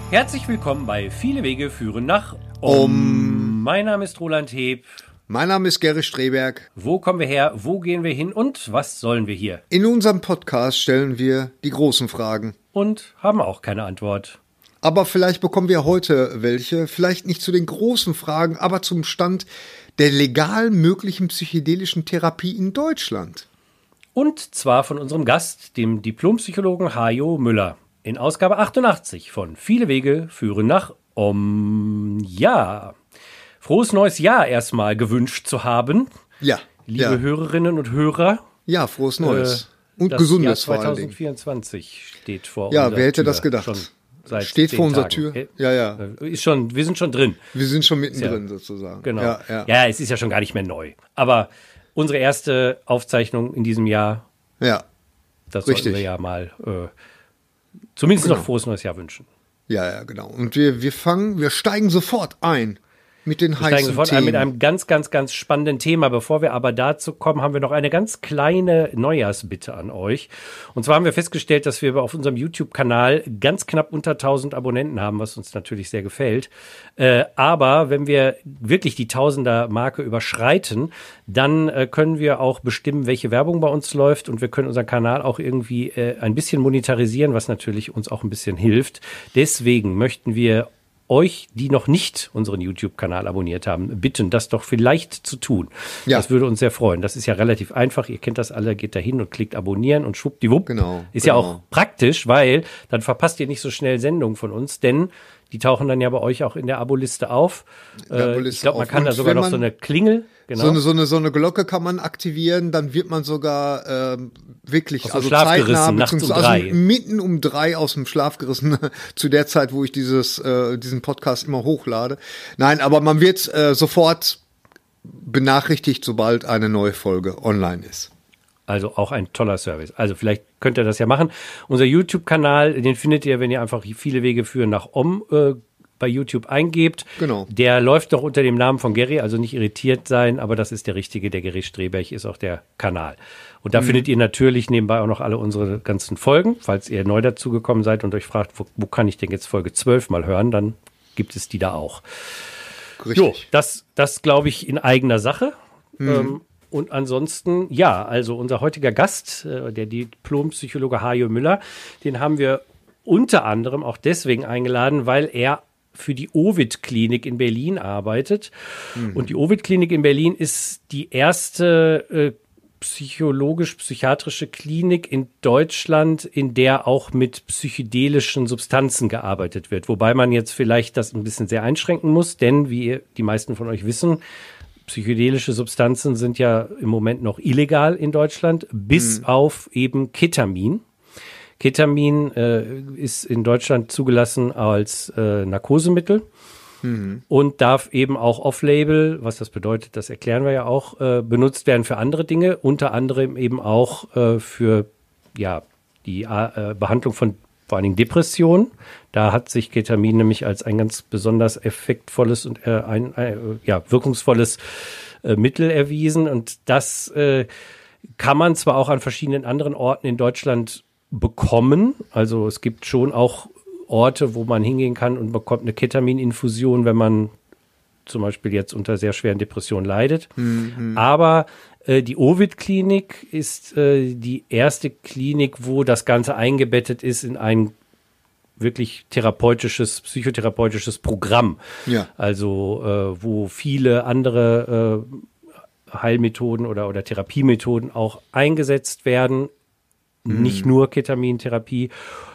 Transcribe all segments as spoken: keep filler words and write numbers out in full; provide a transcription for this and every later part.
Herzlich willkommen bei Viele Wege führen nach Om. Om. Mein Name ist Roland Heb. Mein Name ist Gerrit Streberg. Wo kommen wir her, wo gehen wir hin und was sollen wir hier? In unserem Podcast stellen wir die großen Fragen. Und haben auch keine Antwort. Aber vielleicht bekommen wir heute welche, vielleicht nicht zu den großen Fragen, aber zum Stand der legal möglichen psychedelischen Therapie in Deutschland. Und zwar von unserem Gast, dem Diplompsychologen Hajo Müller. In Ausgabe achtundachtzig von Viele Wege führen nach Om. Ja, frohes neues Jahr erstmal gewünscht zu haben. Ja. Liebe ja. Hörerinnen und Hörer. Ja, frohes Neues. Äh, und das Gesundes Jahr vor allen Dingen. zweitausendvierzwanzig steht vor Ja, unserer wer hätte Tür. das gedacht? Schon seit Steht vor unserer Tagen. Tür. Ja, ja. Ist schon, wir sind schon drin. Wir sind schon mittendrin ja, sozusagen. Genau. Ja, ja. ja, es ist ja schon gar nicht mehr neu. Aber unsere erste Aufzeichnung in diesem Jahr, ja. das Richtig. sollten wir ja mal äh, zumindest Genau. noch frohes neues Jahr wünschen. Ja, ja, genau. Und wir, wir fangen, wir steigen sofort ein mit den Wir heißen steigen sofort Themen. ein mit einem ganz, ganz, ganz spannenden Thema. Bevor wir aber dazu kommen, haben wir noch eine ganz kleine Neujahrsbitte an euch. Und zwar haben wir festgestellt, dass wir auf unserem YouTube-Kanal ganz knapp unter tausend Abonnenten haben, was uns natürlich sehr gefällt. Äh, aber wenn wir wirklich die Tausender-Marke überschreiten, dann äh, können wir auch bestimmen, welche Werbung bei uns läuft. Und wir können unseren Kanal auch irgendwie äh, ein bisschen monetarisieren, was natürlich uns auch ein bisschen hilft. Deswegen möchten wir euch, die noch nicht unseren YouTube-Kanal abonniert haben, bitten, das doch vielleicht zu tun. Ja. Das würde uns sehr freuen. Das ist ja relativ einfach. Ihr kennt das alle, geht da hin und klickt abonnieren und schwuppdiwupp. Genau, Ist genau. ja auch praktisch, weil dann verpasst ihr nicht so schnell Sendungen von uns, denn die tauchen dann ja bei euch auch in der Aboliste auf. der Äh, Aboliste ich glaube, man auf. kann da Und sogar wenn noch man so eine Klingel. Genau. So eine, so, eine, so eine Glocke kann man aktivieren, dann wird man sogar ähm, wirklich Aus dem also Schlaf zeitnah, gerissen, nachts um beziehungsweise drei. Also mitten um drei aus dem Schlaf gerissen, zu der Zeit, wo ich dieses äh, diesen Podcast immer hochlade. Nein, aber man wird äh, sofort benachrichtigt, sobald eine neue Folge online ist. Also auch ein toller Service. Also vielleicht könnt ihr das ja machen. Unser YouTube-Kanal, den findet ihr, wenn ihr einfach Viele Wege führen nach Om äh, bei YouTube eingebt. Genau. Der läuft doch unter dem Namen von Gary, also nicht irritiert sein, aber das ist der richtige, der Gary Streberg ist auch der Kanal. Und da mhm. findet ihr natürlich nebenbei auch noch alle unsere ganzen Folgen. Falls ihr neu dazugekommen seid und euch fragt, wo, wo kann ich denn jetzt Folge zwölf mal hören, dann gibt es die da auch. Richtig. Jo, das, das glaube ich in eigener Sache. Mhm. Ähm, und ansonsten, ja, also unser heutiger Gast, äh, der Diplompsychologe Hajo Müller, den haben wir unter anderem auch deswegen eingeladen, weil er für die Ovid-Klinik in Berlin arbeitet. Mhm. Und die Ovid-Klinik in Berlin ist die erste äh, psychologisch-psychiatrische Klinik in Deutschland, in der auch mit psychedelischen Substanzen gearbeitet wird. Wobei man jetzt vielleicht das ein bisschen sehr einschränken muss, denn wie die meisten von euch wissen, psychedelische Substanzen sind ja im Moment noch illegal in Deutschland, bis mhm. auf eben Ketamin. Ketamin äh, ist in Deutschland zugelassen als äh, Narkosemittel mhm. und darf eben auch off-label, was das bedeutet, das erklären wir ja auch, äh, benutzt werden für andere Dinge, unter anderem eben auch äh, für ja, die äh, Behandlung von vor allen Dingen Depressionen. Da hat sich Ketamin nämlich als ein ganz besonders effektvolles und äh, ein, äh, ja, wirkungsvolles äh, Mittel erwiesen. Und das äh, kann man zwar auch an verschiedenen anderen Orten in Deutschland bekommen. Also es gibt schon auch Orte, wo man hingehen kann und bekommt eine Ketamininfusion, wenn man zum Beispiel jetzt unter sehr schweren Depressionen leidet. Mhm. Aber äh, die Ovid-Klinik ist äh, die erste Klinik, wo das Ganze eingebettet ist in ein wirklich therapeutisches, psychotherapeutisches Programm. Ja. Also äh, wo viele andere äh, Heilmethoden oder, oder Therapiemethoden auch eingesetzt werden. Nicht nur Ketamintherapie,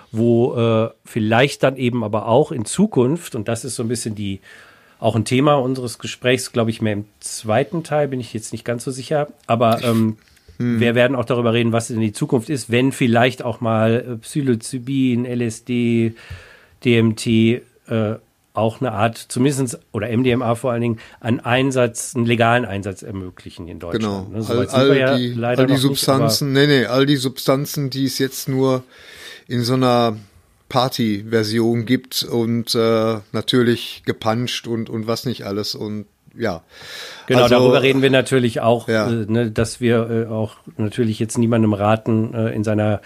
wo äh, vielleicht dann eben aber auch in Zukunft, und das ist so ein bisschen die, auch ein Thema unseres Gesprächs, glaube ich, mehr im zweiten Teil, bin ich jetzt nicht ganz so sicher, aber ähm, hm. wir werden auch darüber reden, was in die Zukunft ist, wenn vielleicht auch mal äh, Psilocybin, L S D, D M T äh, auch eine Art, zumindest, oder M D M A vor allen Dingen, einen Einsatz, einen legalen Einsatz ermöglichen in Deutschland. Genau, Ne? So all, weit sind wir ja all die, leider all die noch Substanzen, nicht, nee, nee, all die Substanzen, die es jetzt nur in so einer Party-Version gibt und äh, natürlich gepanscht und, und was nicht alles und ja. Genau, also, darüber reden wir natürlich auch, ja. äh, ne, dass wir äh, auch natürlich jetzt niemandem raten, äh, in seiner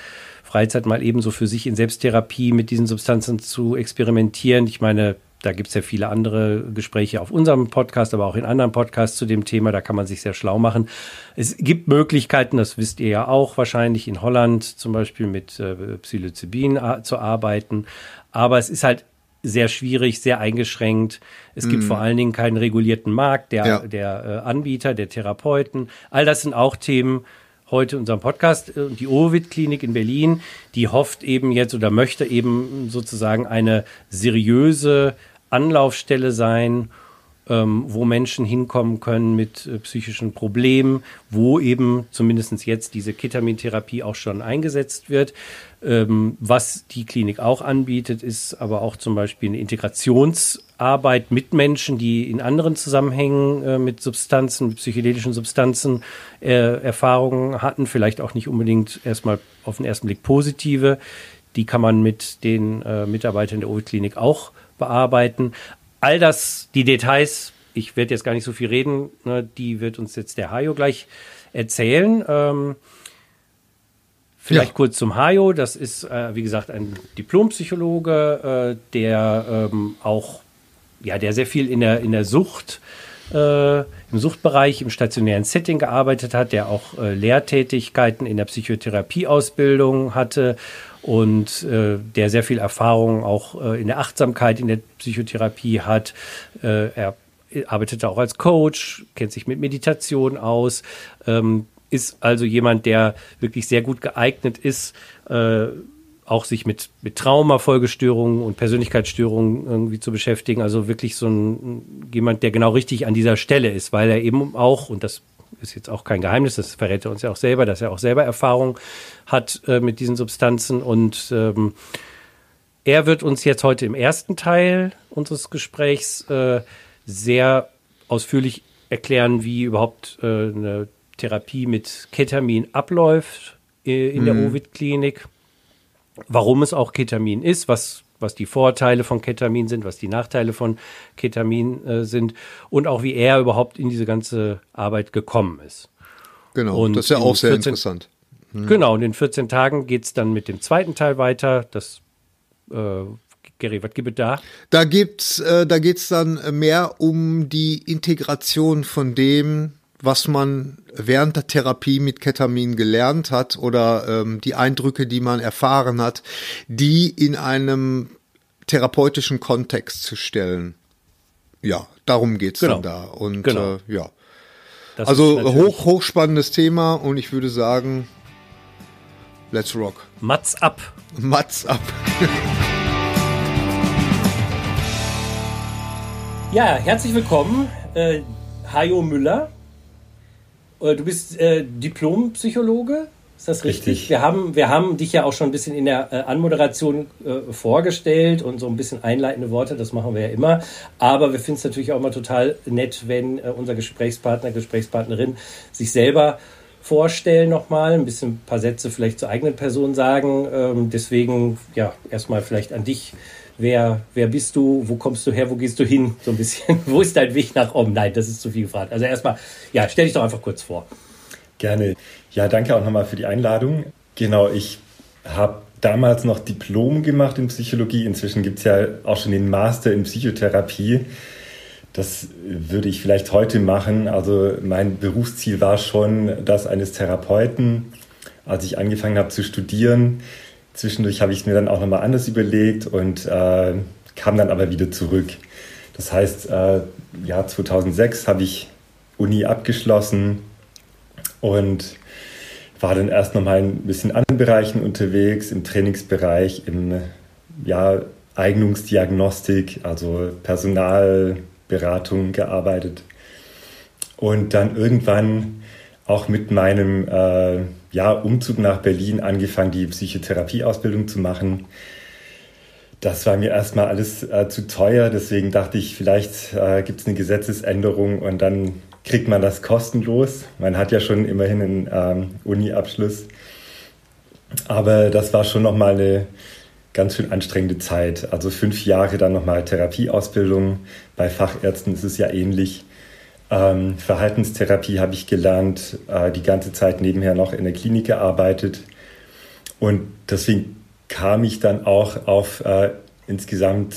Freizeit mal ebenso für sich in Selbsttherapie mit diesen Substanzen zu experimentieren. Ich meine, da gibt es ja viele andere Gespräche auf unserem Podcast, aber auch in anderen Podcasts zu dem Thema. Da kann man sich sehr schlau machen. Es gibt Möglichkeiten, das wisst ihr ja auch wahrscheinlich, in Holland zum Beispiel mit äh, Psilocybin a- zu arbeiten. Aber es ist halt sehr schwierig, sehr eingeschränkt. Es gibt mm. vor allen Dingen keinen regulierten Markt der, ja. der äh, Anbieter, der Therapeuten. All das sind auch Themen heute in unserem Podcast. Die Ovid-Klinik in Berlin, die hofft eben jetzt oder möchte eben sozusagen eine seriöse Anlaufstelle sein, ähm, wo Menschen hinkommen können mit äh, psychischen Problemen, wo eben zumindest jetzt diese Ketamintherapie auch schon eingesetzt wird. Ähm, was die Klinik auch anbietet, ist aber auch zum Beispiel eine Integrationsarbeit mit Menschen, die in anderen Zusammenhängen äh, mit Substanzen, mit psychedelischen Substanzen äh, Erfahrungen hatten, vielleicht auch nicht unbedingt erstmal auf den ersten Blick positive. Die kann man mit den äh, Mitarbeitern der Ovid-Klinik auch bearbeiten. All das, die Details, ich werde jetzt gar nicht so viel reden, ne, die wird uns jetzt der Hajo gleich erzählen. Ähm, vielleicht ja. kurz zum Hajo, das ist, äh, wie gesagt, ein Diplompsychologe, äh, der ähm, auch, ja, der sehr viel in der, in der Sucht, äh, im Suchtbereich, im stationären Setting gearbeitet hat, der auch äh, Lehrtätigkeiten in der Psychotherapieausbildung hatte und äh, der sehr viel Erfahrung auch äh, in der Achtsamkeit in der Psychotherapie hat. Äh, er arbeitet auch als Coach, kennt sich mit Meditation aus, ähm, ist also jemand, der wirklich sehr gut geeignet ist, äh, auch sich mit, mit Traumafolgestörungen und Persönlichkeitsstörungen irgendwie zu beschäftigen. Also wirklich so ein jemand, der genau richtig an dieser Stelle ist, weil er eben auch, und das ist jetzt auch kein Geheimnis, das verrät er uns ja auch selber, dass er auch selber Erfahrung hat äh, mit diesen Substanzen. Und ähm, er wird uns jetzt heute im ersten Teil unseres Gesprächs äh, sehr ausführlich erklären, wie überhaupt äh, eine Therapie mit Ketamin abläuft äh, in mhm. der Ovid-Klinik, warum es auch Ketamin ist, was was die Vorteile von Ketamin sind, was die Nachteile von Ketamin äh, sind und auch wie er überhaupt in diese ganze Arbeit gekommen ist. Genau, und das ist ja auch sehr vierzehn, interessant. Hm. Genau, und in vierzehn Tagen geht es dann mit dem zweiten Teil weiter. Das, äh, Gary, was gibt es da? Da gibt's, äh, da geht's dann mehr um die Integration von dem, was man während der Therapie mit Ketamin gelernt hat oder ähm, die Eindrücke, die man erfahren hat, die in einem therapeutischen Kontext zu stellen. Ja, darum geht's genau. dann da. Und genau. äh, ja, das also hoch, hochspannendes Thema und ich würde sagen, let's rock. Mats ab. Mats ab. Ja, herzlich willkommen, äh, Hajo Müller. Du bist äh, Diplompsychologe, ist das richtig? richtig? Wir haben, wir haben dich ja auch schon ein bisschen in der äh, Anmoderation äh, vorgestellt und so ein bisschen einleitende Worte, das machen wir ja immer. Aber wir finden es natürlich auch mal total nett, wenn äh, unser Gesprächspartner, Gesprächspartnerin sich selber vorstellen nochmal, ein bisschen ein paar Sätze vielleicht zur eigenen Person sagen. Ähm, deswegen, ja, erstmal vielleicht an dich. Wer, wer bist du? Wo kommst du her? Wo gehst du hin? So ein bisschen. Wo ist dein Weg nach oben? Nein, das ist zu viel gefragt. Also erstmal, ja, stell dich doch einfach kurz vor. Gerne. Ja, danke auch nochmal für die Einladung. Genau, ich habe damals noch Diplom gemacht in Psychologie. Inzwischen gibt es ja auch schon den Master in Psychotherapie. Das würde ich vielleicht heute machen. Also mein Berufsziel war schon das eines Therapeuten, als ich angefangen habe zu studieren. Zwischendurch habe ich es mir dann auch nochmal anders überlegt und äh, kam dann aber wieder zurück. Das heißt, äh, ja, zweitausendsechs habe ich Uni abgeschlossen und war dann erst nochmal in ein bisschen anderen Bereichen unterwegs, im Trainingsbereich, im ja, Eignungsdiagnostik, also Personalberatung gearbeitet. Und dann irgendwann auch mit meinem äh, ja, Umzug nach Berlin angefangen, die Psychotherapieausbildung zu machen. Das war mir erstmal alles äh, zu teuer, deswegen dachte ich, vielleicht äh, gibt es eine Gesetzesänderung und dann kriegt man das kostenlos. Man hat ja schon immerhin einen ähm, Uni-Abschluss. Aber das war schon nochmal eine ganz schön anstrengende Zeit. Also fünf Jahre dann nochmal Therapieausbildung. Bei Fachärzten ist es ja ähnlich. Ähm, Verhaltenstherapie habe ich gelernt, äh, die ganze Zeit nebenher noch in der Klinik gearbeitet Und deswegen kam ich dann auch auf äh, insgesamt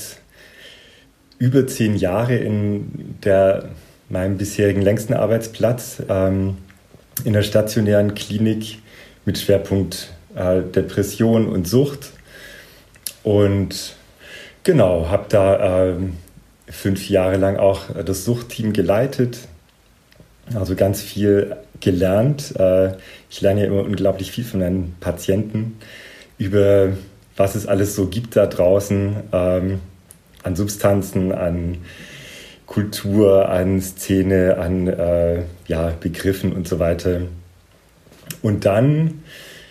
über zehn Jahre in der, meinem bisherigen längsten Arbeitsplatz ähm, in der stationären Klinik mit Schwerpunkt äh, Depression und Sucht. Und genau, habe da äh, fünf Jahre lang auch das Suchtteam geleitet, also ganz viel gelernt. Äh, ich lerne ja immer unglaublich viel von meinen Patienten über was es alles so gibt da draußen ähm, an Substanzen, an Kultur, an Szene, an äh, ja, Begriffen und so weiter. Und dann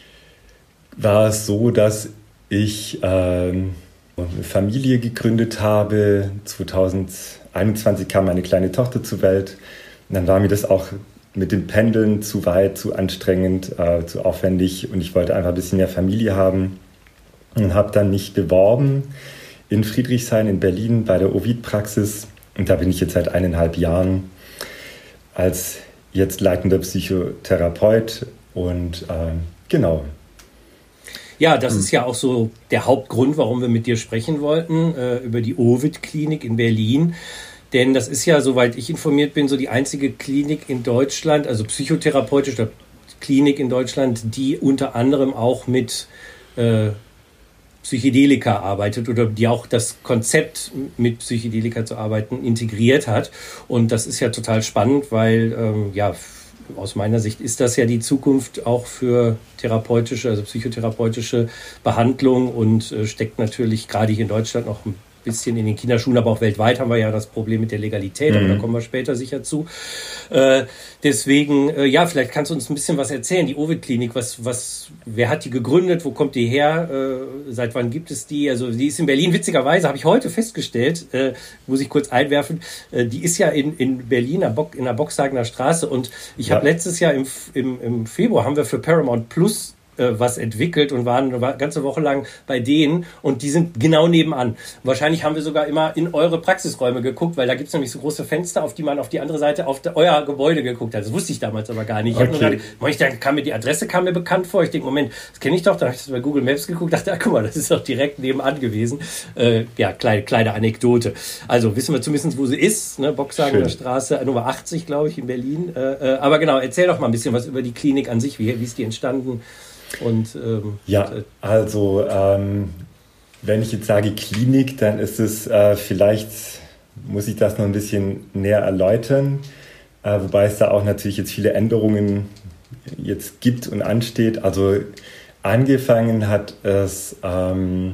war es so, dass ich äh, eine Familie gegründet habe. zwanzig einundzwanzig kam meine kleine Tochter zur Welt. Und dann war mir das auch mit dem Pendeln zu weit, zu anstrengend, äh, zu aufwendig. Und ich wollte einfach ein bisschen mehr Familie haben. Und habe dann mich beworben in Friedrichshain in Berlin bei der Ovid-Praxis. Und da bin ich jetzt seit eineinhalb Jahren als jetzt leitender Psychotherapeut. Und äh, genau. Ja, das ist ja auch so der Hauptgrund, warum wir mit dir sprechen wollten, äh, über die Ovid-Klinik in Berlin. Denn das ist ja, soweit ich informiert bin, so die einzige Klinik in Deutschland, also psychotherapeutische Klinik in Deutschland, die unter anderem auch mit äh, Psychedelika arbeitet oder die auch das Konzept, mit Psychedelika zu arbeiten, integriert hat. Und das ist ja total spannend, weil ähm, ja, aus meiner Sicht ist das ja die Zukunft auch für therapeutische, also psychotherapeutische Behandlung und äh, steckt natürlich gerade hier in Deutschland noch ein bisschen in den Kinderschuhen, aber auch weltweit haben wir ja das Problem mit der Legalität, aber mhm. da kommen wir später sicher zu. Äh, deswegen, äh, ja, vielleicht kannst du uns ein bisschen was erzählen. Die Ovid-Klinik, was, was, wer hat die gegründet? Wo kommt die her? Äh, seit wann gibt es die? Also die ist in Berlin, witzigerweise, habe ich heute festgestellt, äh, muss ich kurz einwerfen, äh, die ist ja in, in Berlin in der Boxhagener Straße und ich ja. habe letztes Jahr im, im, im Februar haben wir für Paramount Plus was entwickelt und waren eine ganze Woche lang bei denen und die sind genau nebenan. Wahrscheinlich haben wir sogar immer in eure Praxisräume geguckt, weil da gibt es nämlich so große Fenster, auf die man auf die andere Seite auf de, euer Gebäude geguckt hat. Das wusste ich damals aber gar nicht. Ich okay. habe nur gedacht, kam mir die Adresse kam mir bekannt vor. Ich denke, Moment, das kenne ich doch. Dann habe ich das bei Google Maps geguckt, dachte, ah, guck mal, das ist doch direkt nebenan gewesen. Äh, ja, kleine, kleine Anekdote. Also wissen wir zumindest, wo sie ist. Ne? Boxhagener Straße, Nummer achtzig, glaube ich, in Berlin. Äh, äh, aber genau, erzähl doch mal ein bisschen was über die Klinik an sich. Wie, wie ist die entstanden? Und, ähm, ja, also ähm, wenn ich jetzt sage Klinik, dann ist es äh, vielleicht, muss ich das noch ein bisschen näher erläutern, äh, wobei es da auch natürlich jetzt viele Änderungen jetzt gibt und ansteht. Also angefangen hat es, ähm,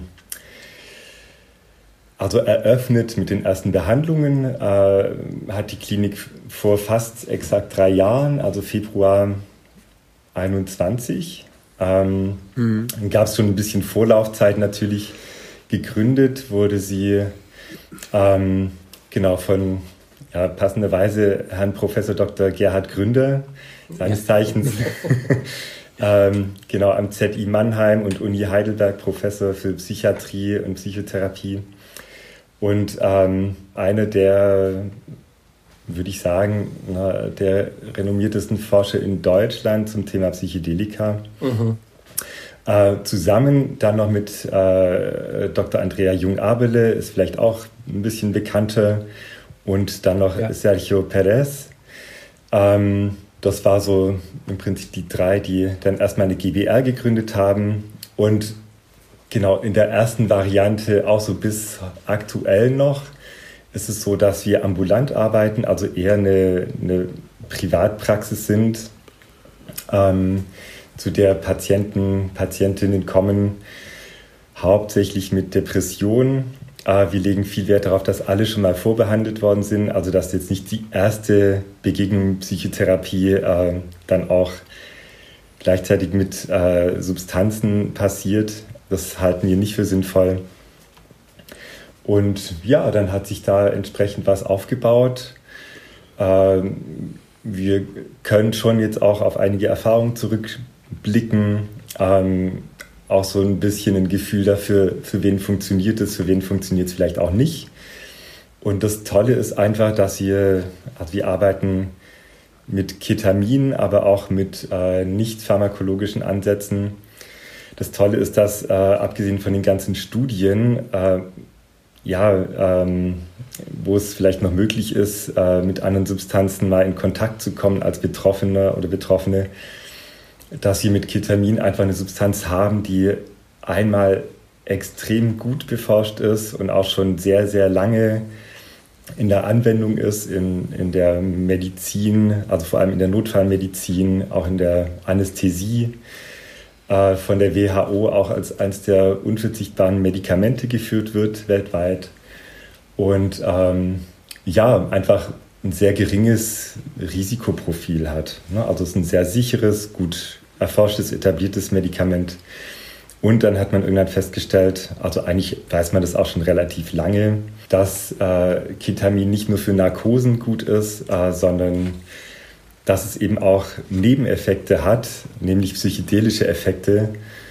also eröffnet mit den ersten Behandlungen, äh, hat die Klinik vor fast exakt drei Jahren, also Februar einundzwanzig. Ähm, mhm. Dann gab es schon ein bisschen Vorlaufzeit natürlich. Gegründet wurde sie ähm, genau von ja, passenderweise Herrn Professor Doktor Gerhard Gründer, seines Zeichens ähm, genau am Z I Mannheim und Uni Heidelberg Professor für Psychiatrie und Psychotherapie und ähm, einer der, würde ich sagen, na, der renommiertesten Forscher in Deutschland zum Thema Psychedelika. Mhm. Äh, zusammen dann noch mit äh, Doktor Andrea Jung-Abele, ist vielleicht auch ein bisschen bekannter, und dann noch ja. Sergio Perez. Ähm, das war so im Prinzip die drei, die dann erstmal eine G b R gegründet haben. Und genau in der ersten Variante, auch so bis aktuell noch, ist es so, dass wir ambulant arbeiten, also eher eine, eine Privatpraxis sind, ähm, zu der Patienten, Patientinnen kommen, hauptsächlich mit Depressionen. Äh, wir legen viel Wert darauf, dass alle schon mal vorbehandelt worden sind, also dass jetzt nicht die erste Begegnung mit Psychotherapie äh, dann auch gleichzeitig mit äh, Substanzen passiert. Das halten wir nicht für sinnvoll. Und ja, dann hat sich da entsprechend was aufgebaut. Ähm, wir können schon jetzt auch auf einige Erfahrungen zurückblicken, ähm, auch so ein bisschen ein Gefühl dafür, für wen funktioniert es, für wen funktioniert es vielleicht auch nicht. Und das Tolle ist einfach, dass wir, also wir arbeiten mit Ketamin, aber auch mit äh, nicht pharmakologischen Ansätzen. Das Tolle ist, dass äh, abgesehen von den ganzen Studien, äh, ja, ähm, wo es vielleicht noch möglich ist, äh, mit anderen Substanzen mal in Kontakt zu kommen als Betroffene oder Betroffene, dass wir mit Ketamin einfach eine Substanz haben, die einmal extrem gut beforscht ist und auch schon sehr, sehr lange in der Anwendung ist, in, in der Medizin, also vor allem in der Notfallmedizin, auch in der Anästhesie, äh, von der W H O auch als eines der unverzichtbaren Medikamente geführt wird weltweit. Und ähm, ja, einfach ein sehr geringes Risikoprofil hat. Ne? Also es ist ein sehr sicheres, gut erforschtes, etabliertes Medikament. Und dann hat man irgendwann festgestellt, also eigentlich weiß man das auch schon relativ lange, dass äh, Ketamin nicht nur für Narkosen gut ist, äh, sondern dass es eben auch Nebeneffekte hat, nämlich psychedelische Effekte.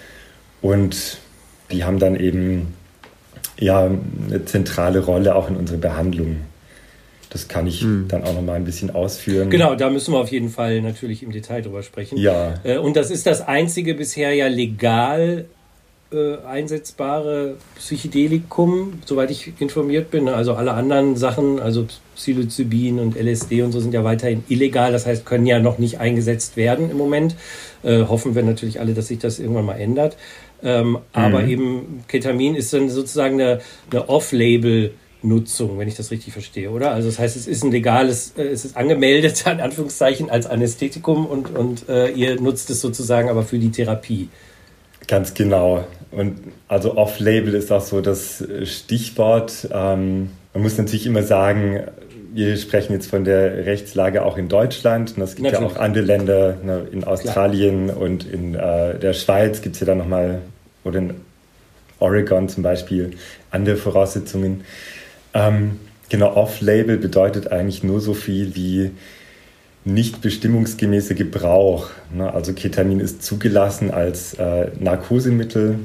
Und die haben dann eben ja, eine zentrale Rolle auch in unserer Behandlung. Das kann ich hm. dann auch noch mal ein bisschen ausführen. Genau, da müssen wir auf jeden Fall natürlich im Detail drüber sprechen. Ja. Und das ist das einzige bisher ja legal äh, einsetzbare Psychedelikum, soweit ich informiert bin. Also alle anderen Sachen, also Psilocybin und L S D und so, sind ja weiterhin illegal. Das heißt, können ja noch nicht eingesetzt werden im Moment. Äh, hoffen wir natürlich alle, dass sich das irgendwann mal ändert. Ähm, mhm. Aber eben Ketamin ist dann sozusagen eine, eine Off-Label- Nutzung, wenn ich das richtig verstehe, oder? Also das heißt, es ist ein legales, äh, es ist angemeldet, in Anführungszeichen, als Anästhetikum und, und äh, ihr nutzt es sozusagen aber für die Therapie. Ganz genau. Und also Off-Label ist auch so das Stichwort. Ähm, man muss natürlich immer sagen, wir sprechen jetzt von der Rechtslage auch in Deutschland. Und es gibt natürlich ja auch andere Länder, ne, in Australien Klar. und in äh, der Schweiz gibt es ja dann nochmal, oder in Oregon zum Beispiel, andere Voraussetzungen. Ähm, genau, Off-Label bedeutet eigentlich nur so viel wie nicht bestimmungsgemäßer Gebrauch. Ne? Also Ketamin ist zugelassen als äh, Narkosemittel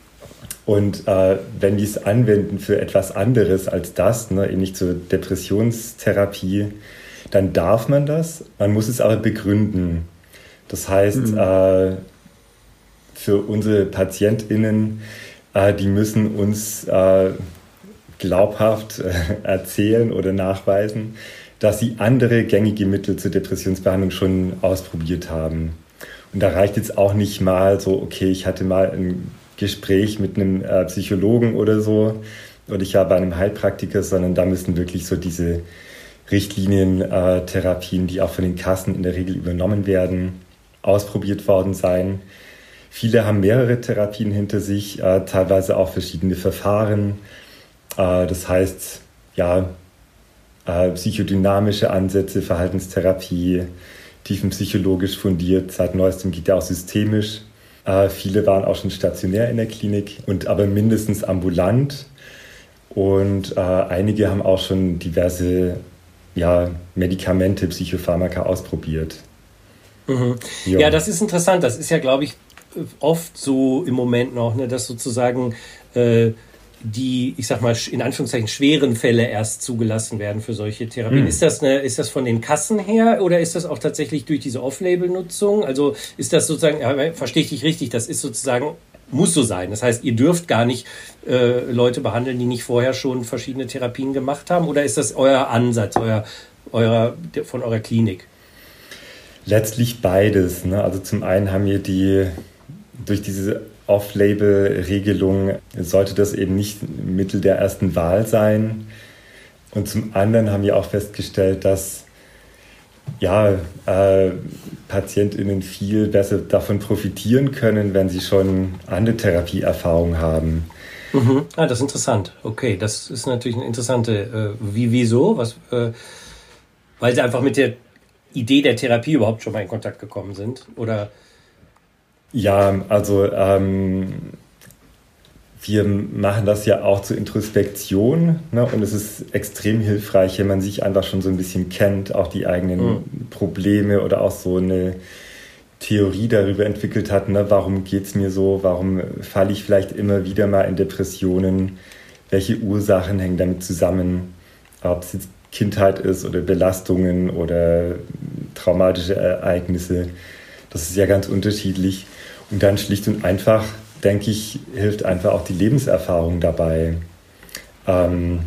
und äh, wenn die es anwenden für etwas anderes als das, ne, eben nicht zur Depressionstherapie, dann darf man das. Man muss es aber begründen. Das heißt, mhm. äh, für unsere PatientInnen, äh, die müssen uns äh, glaubhaft äh, erzählen oder nachweisen, dass sie andere gängige Mittel zur Depressionsbehandlung schon ausprobiert haben. Und da reicht jetzt auch nicht mal so, okay, ich hatte mal ein Gespräch mit einem äh, Psychologen oder so oder ich war bei einem Heilpraktiker, sondern da müssen wirklich so diese Richtlinientherapien, äh, die auch von den Kassen in der Regel übernommen werden, ausprobiert worden sein. Viele haben mehrere Therapien hinter sich, äh, teilweise auch verschiedene Verfahren. Das heißt, ja, psychodynamische Ansätze, Verhaltenstherapie, tiefenpsychologisch fundiert, seit neuestem geht ja auch systemisch. Viele waren auch schon stationär in der Klinik, und aber mindestens ambulant. Und einige haben auch schon diverse ja, Medikamente, Psychopharmaka ausprobiert. Mhm. Ja. ja, das ist interessant. Das ist ja, glaube ich, oft so im Moment noch, ne, dass sozusagen äh, die, ich sag mal, in Anführungszeichen schweren Fälle erst zugelassen werden für solche Therapien. Mhm. Ist das eine, ist das von den Kassen her oder ist das auch tatsächlich durch diese Off-Label-Nutzung? Also ist das sozusagen, ja, verstehe ich dich richtig, das ist sozusagen, muss so sein. Das heißt, ihr dürft gar nicht äh, Leute behandeln, die nicht vorher schon verschiedene Therapien gemacht haben, oder ist das euer Ansatz, euer, euer, von eurer Klinik? Letztlich beides. Ne? Also zum einen haben wir die, durch diese Off-Label-Regelung sollte das eben nicht Mittel der ersten Wahl sein. Und zum anderen haben wir auch festgestellt, dass ja, äh, PatientInnen viel besser davon profitieren können, wenn sie schon andere Therapieerfahrung haben. Mhm. Ah, das ist interessant. Okay, das ist natürlich eine interessante, äh, wie, wieso? Was, äh, weil sie einfach mit der Idee der Therapie überhaupt schon mal in Kontakt gekommen sind, oder? Ja, also ähm, wir machen das ja auch zur Introspektion, ne? Und es ist extrem hilfreich, wenn man sich einfach schon so ein bisschen kennt, auch die eigenen mhm. Probleme oder auch so eine Theorie darüber entwickelt hat, ne? Warum geht's mir so, warum falle ich vielleicht immer wieder mal in Depressionen, welche Ursachen hängen damit zusammen, ob es jetzt Kindheit ist oder Belastungen oder traumatische Ereignisse. Das ist ja ganz unterschiedlich. Und dann schlicht und einfach denke ich, hilft einfach auch die Lebenserfahrung dabei. Ähm,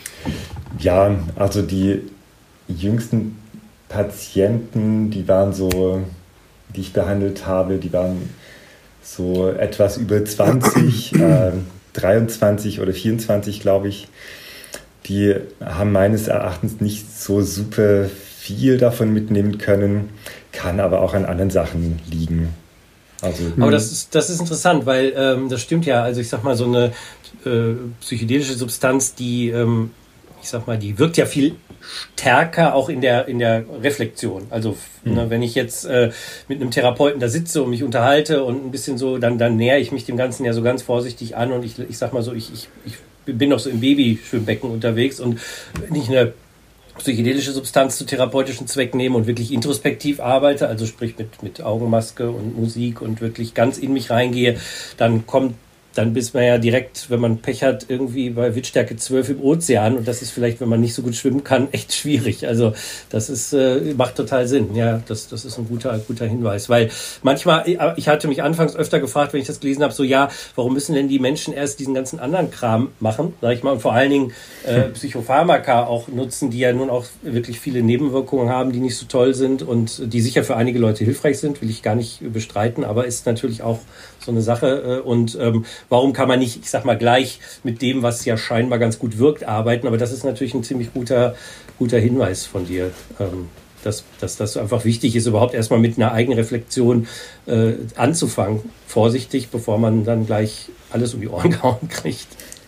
ja, also die jüngsten Patienten, die waren so, die ich behandelt habe, die waren so etwas über zwanzig, äh, dreiundzwanzig oder vierundzwanzig, glaube ich. Die haben meines Erachtens nicht so super viel davon mitnehmen können, kann aber auch an anderen Sachen liegen. Also, aber das ist, das ist interessant, weil ähm, das stimmt ja, also ich sag mal, so eine äh, psychedelische Substanz, die, ähm, ich sag mal, die wirkt ja viel stärker auch in der, in der Reflexion. Also mhm. ne, wenn ich jetzt äh, mit einem Therapeuten da sitze und mich unterhalte und ein bisschen so, dann, dann nähere ich mich dem Ganzen ja so ganz vorsichtig an und ich, ich sag mal so, ich, ich, ich bin noch so im Babyschwimmbecken unterwegs und wenn ich eine psychedelische Substanz zu therapeutischen Zwecken nehme und wirklich introspektiv arbeite, also sprich mit, mit Augenmaske und Musik und wirklich ganz in mich reingehe, dann kommt dann bist man ja direkt, wenn man Pech hat, irgendwie bei Wittstärke zwölf im Ozean und das ist vielleicht, wenn man nicht so gut schwimmen kann, echt schwierig. Also das ist, äh, macht total Sinn. Ja, das, das ist ein guter, guter Hinweis, weil manchmal, ich hatte mich anfangs öfter gefragt, wenn ich das gelesen habe, so ja, warum müssen denn die Menschen erst diesen ganzen anderen Kram machen, sag ich mal, und vor allen Dingen äh, Psychopharmaka auch nutzen, die ja nun auch wirklich viele Nebenwirkungen haben, die nicht so toll sind und die sicher für einige Leute hilfreich sind, will ich gar nicht bestreiten, aber ist natürlich auch so eine Sache und ähm, warum kann man nicht, ich sag mal, gleich mit dem, was ja scheinbar ganz gut wirkt, arbeiten? Aber das ist natürlich ein ziemlich guter, guter Hinweis von dir, ähm, dass, dass das einfach wichtig ist, überhaupt erstmal mit einer Eigenreflexion äh, anzufangen. Vorsichtig, bevor man dann gleich alles um die Ohren gehauen kriegt.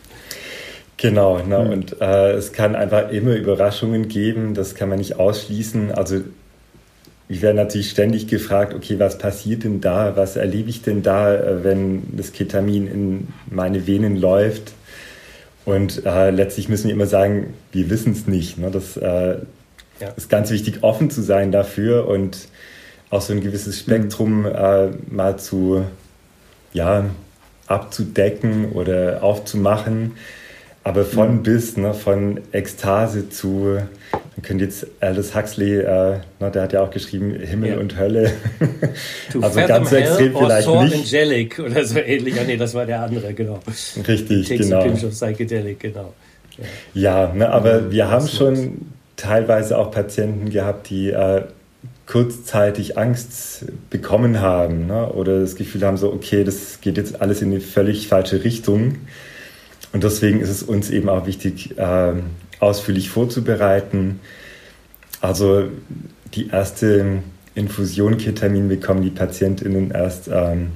Genau, ne? Mhm. Und äh, es kann einfach immer Überraschungen geben, das kann man nicht ausschließen. Also ich werde natürlich ständig gefragt, okay, was passiert denn da, was erlebe ich denn da, wenn das Ketamin in meine Venen läuft? Und äh, letztlich müssen wir immer sagen, wir wissen es nicht. Ne? Das äh, ja. ist ganz wichtig, offen zu sein dafür und auch so ein gewisses Spektrum mhm. äh, mal zu, ja, abzudecken oder aufzumachen. Aber von mhm. bis, ne, von Ekstase zu, man könnte jetzt Aldous Huxley, äh, ne, der hat ja auch geschrieben, Himmel ja. und Hölle. Also ganz so extrem vielleicht nicht. Angelic oder so ähnlich. Ah, nee, das war der andere, genau. Richtig, Takes genau. A pinch of psychedelic, genau. Ja, ja ne, aber ja, wir haben schon teilweise auch Patienten gehabt, die äh, kurzzeitig Angst bekommen haben, ne, oder das Gefühl haben, so, okay, das geht jetzt alles in eine völlig falsche Richtung. Und deswegen ist es uns eben auch wichtig, äh, ausführlich vorzubereiten. Also die erste Infusion Ketamin bekommen die PatientInnen erst ähm,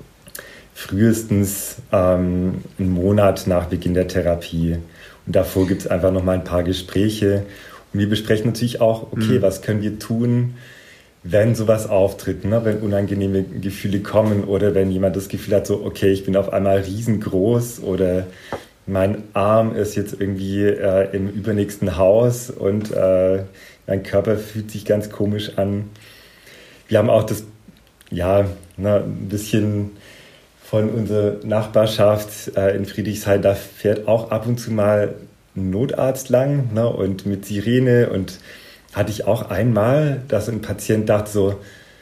frühestens ähm, einen Monat nach Beginn der Therapie. Und davor gibt es einfach noch mal ein paar Gespräche. Und wir besprechen natürlich auch, okay, mhm. was können wir tun, wenn sowas auftritt, ne? Wenn unangenehme Gefühle kommen oder wenn jemand das Gefühl hat, so, okay, ich bin auf einmal riesengroß oder mein Arm ist jetzt irgendwie äh, im übernächsten Haus und äh, mein Körper fühlt sich ganz komisch an. Wir haben auch das, ja, ne, ein bisschen von unserer Nachbarschaft äh, in Friedrichshain, da fährt auch ab und zu mal ein Notarzt lang, ne, und mit Sirene, und hatte ich auch einmal, dass ein Patient dachte so,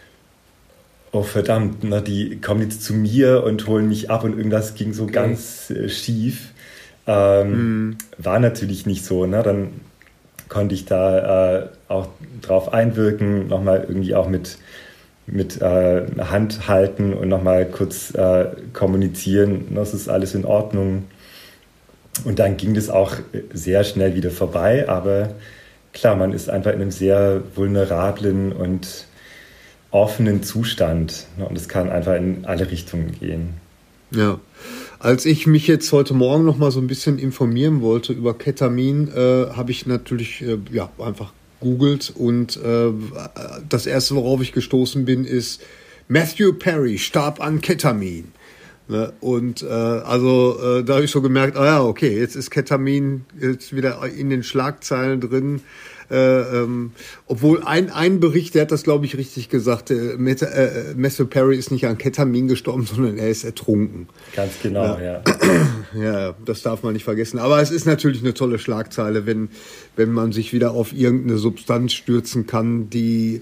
oh verdammt, ne, die kommen jetzt zu mir und holen mich ab und irgendwas ging so okay. ganz äh, schief. Ähm, mm. War natürlich nicht so, ne? Dann konnte ich da äh, auch drauf einwirken, nochmal irgendwie auch mit, mit äh, Hand halten und nochmal kurz äh, kommunizieren, das ist alles in Ordnung. Und dann ging das auch sehr schnell wieder vorbei, aber klar, man ist einfach in einem sehr vulnerablen und offenen Zustand, ne? Und es kann einfach in alle Richtungen gehen. Ja. Als ich mich jetzt heute Morgen noch mal so ein bisschen informieren wollte über Ketamin, äh, habe ich natürlich äh, ja einfach googelt und äh, das erste, worauf ich gestoßen bin, ist Matthew Perry starb an Ketamin. Ne? Und äh, also äh, da habe ich so gemerkt, ah ja, okay, jetzt ist Ketamin jetzt wieder in den Schlagzeilen drin. Äh, ähm, obwohl ein ein Bericht, der hat das, glaube ich, richtig gesagt, äh, Met- äh, Matthew Perry ist nicht an Ketamin gestorben, sondern er ist ertrunken. Ganz genau, ja. Ja, ja, das darf man nicht vergessen. Aber es ist natürlich eine tolle Schlagzeile, wenn wenn man sich wieder auf irgendeine Substanz stürzen kann, die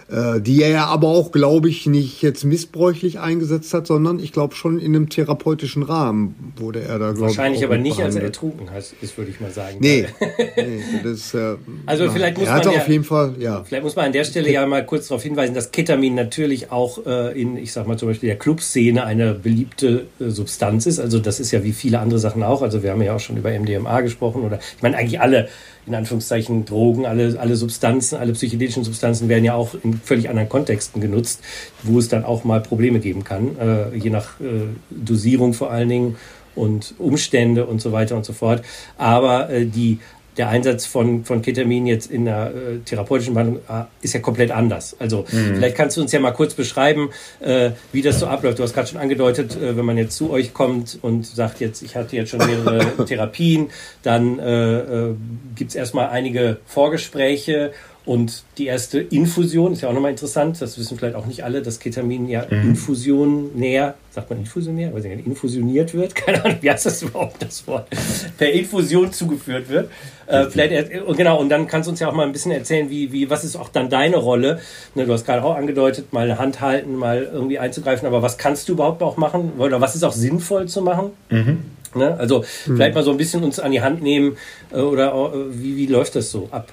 äh, die er ja aber auch, glaube ich, nicht jetzt missbräuchlich eingesetzt hat, sondern ich glaube schon in einem therapeutischen Rahmen wurde er da, glaube ich, wahrscheinlich aber nicht, als er behandelt. ertrunken hat, ist, würde ich mal sagen. Nee, nee das, äh, also na, vielleicht muss er man hatte ja, auf jeden Fall, ja. Vielleicht muss man an der Stelle ja mal kurz darauf hinweisen, dass Ketamin natürlich auch äh, in, ich sag mal zum Beispiel der Clubszene eine beliebte äh, Substanz ist. Also das ist ja wie viele andere Sachen auch. Also wir haben ja auch schon über M D M A gesprochen oder ich meine eigentlich alle in Anführungszeichen Drogen, alle, alle Substanzen, alle psychedelischen Substanzen werden ja auch in völlig anderen Kontexten genutzt, wo es dann auch mal Probleme geben kann, äh, je nach äh, Dosierung vor allen Dingen und Umstände und so weiter und so fort. Aber äh, die der Einsatz von, von Ketamin jetzt in der äh, therapeutischen Behandlung äh, ist ja komplett anders. Also mhm. vielleicht kannst du uns ja mal kurz beschreiben, äh, wie das so abläuft. Du hast gerade schon angedeutet, äh, wenn man jetzt zu euch kommt und sagt jetzt, ich hatte jetzt schon mehrere Therapien, dann äh, äh, gibt es erstmal einige Vorgespräche und die erste Infusion, ist ja auch nochmal interessant, das wissen vielleicht auch nicht alle, dass Ketamin ja mhm. infusionär, sagt man infusionär, weiß ich nicht, infusioniert wird, keine Ahnung, wie heißt das überhaupt, das Wort, per Infusion zugeführt wird. Äh, vielleicht, genau, und dann kannst du uns ja auch mal ein bisschen erzählen, wie, wie, was ist auch dann deine Rolle? Ne, du hast gerade auch angedeutet, mal eine Hand halten, mal irgendwie einzugreifen, aber was kannst du überhaupt auch machen? Oder was ist auch sinnvoll zu machen? Mhm. Ne, also mhm. vielleicht mal so ein bisschen uns an die Hand nehmen äh, oder äh, wie, wie läuft das so ab?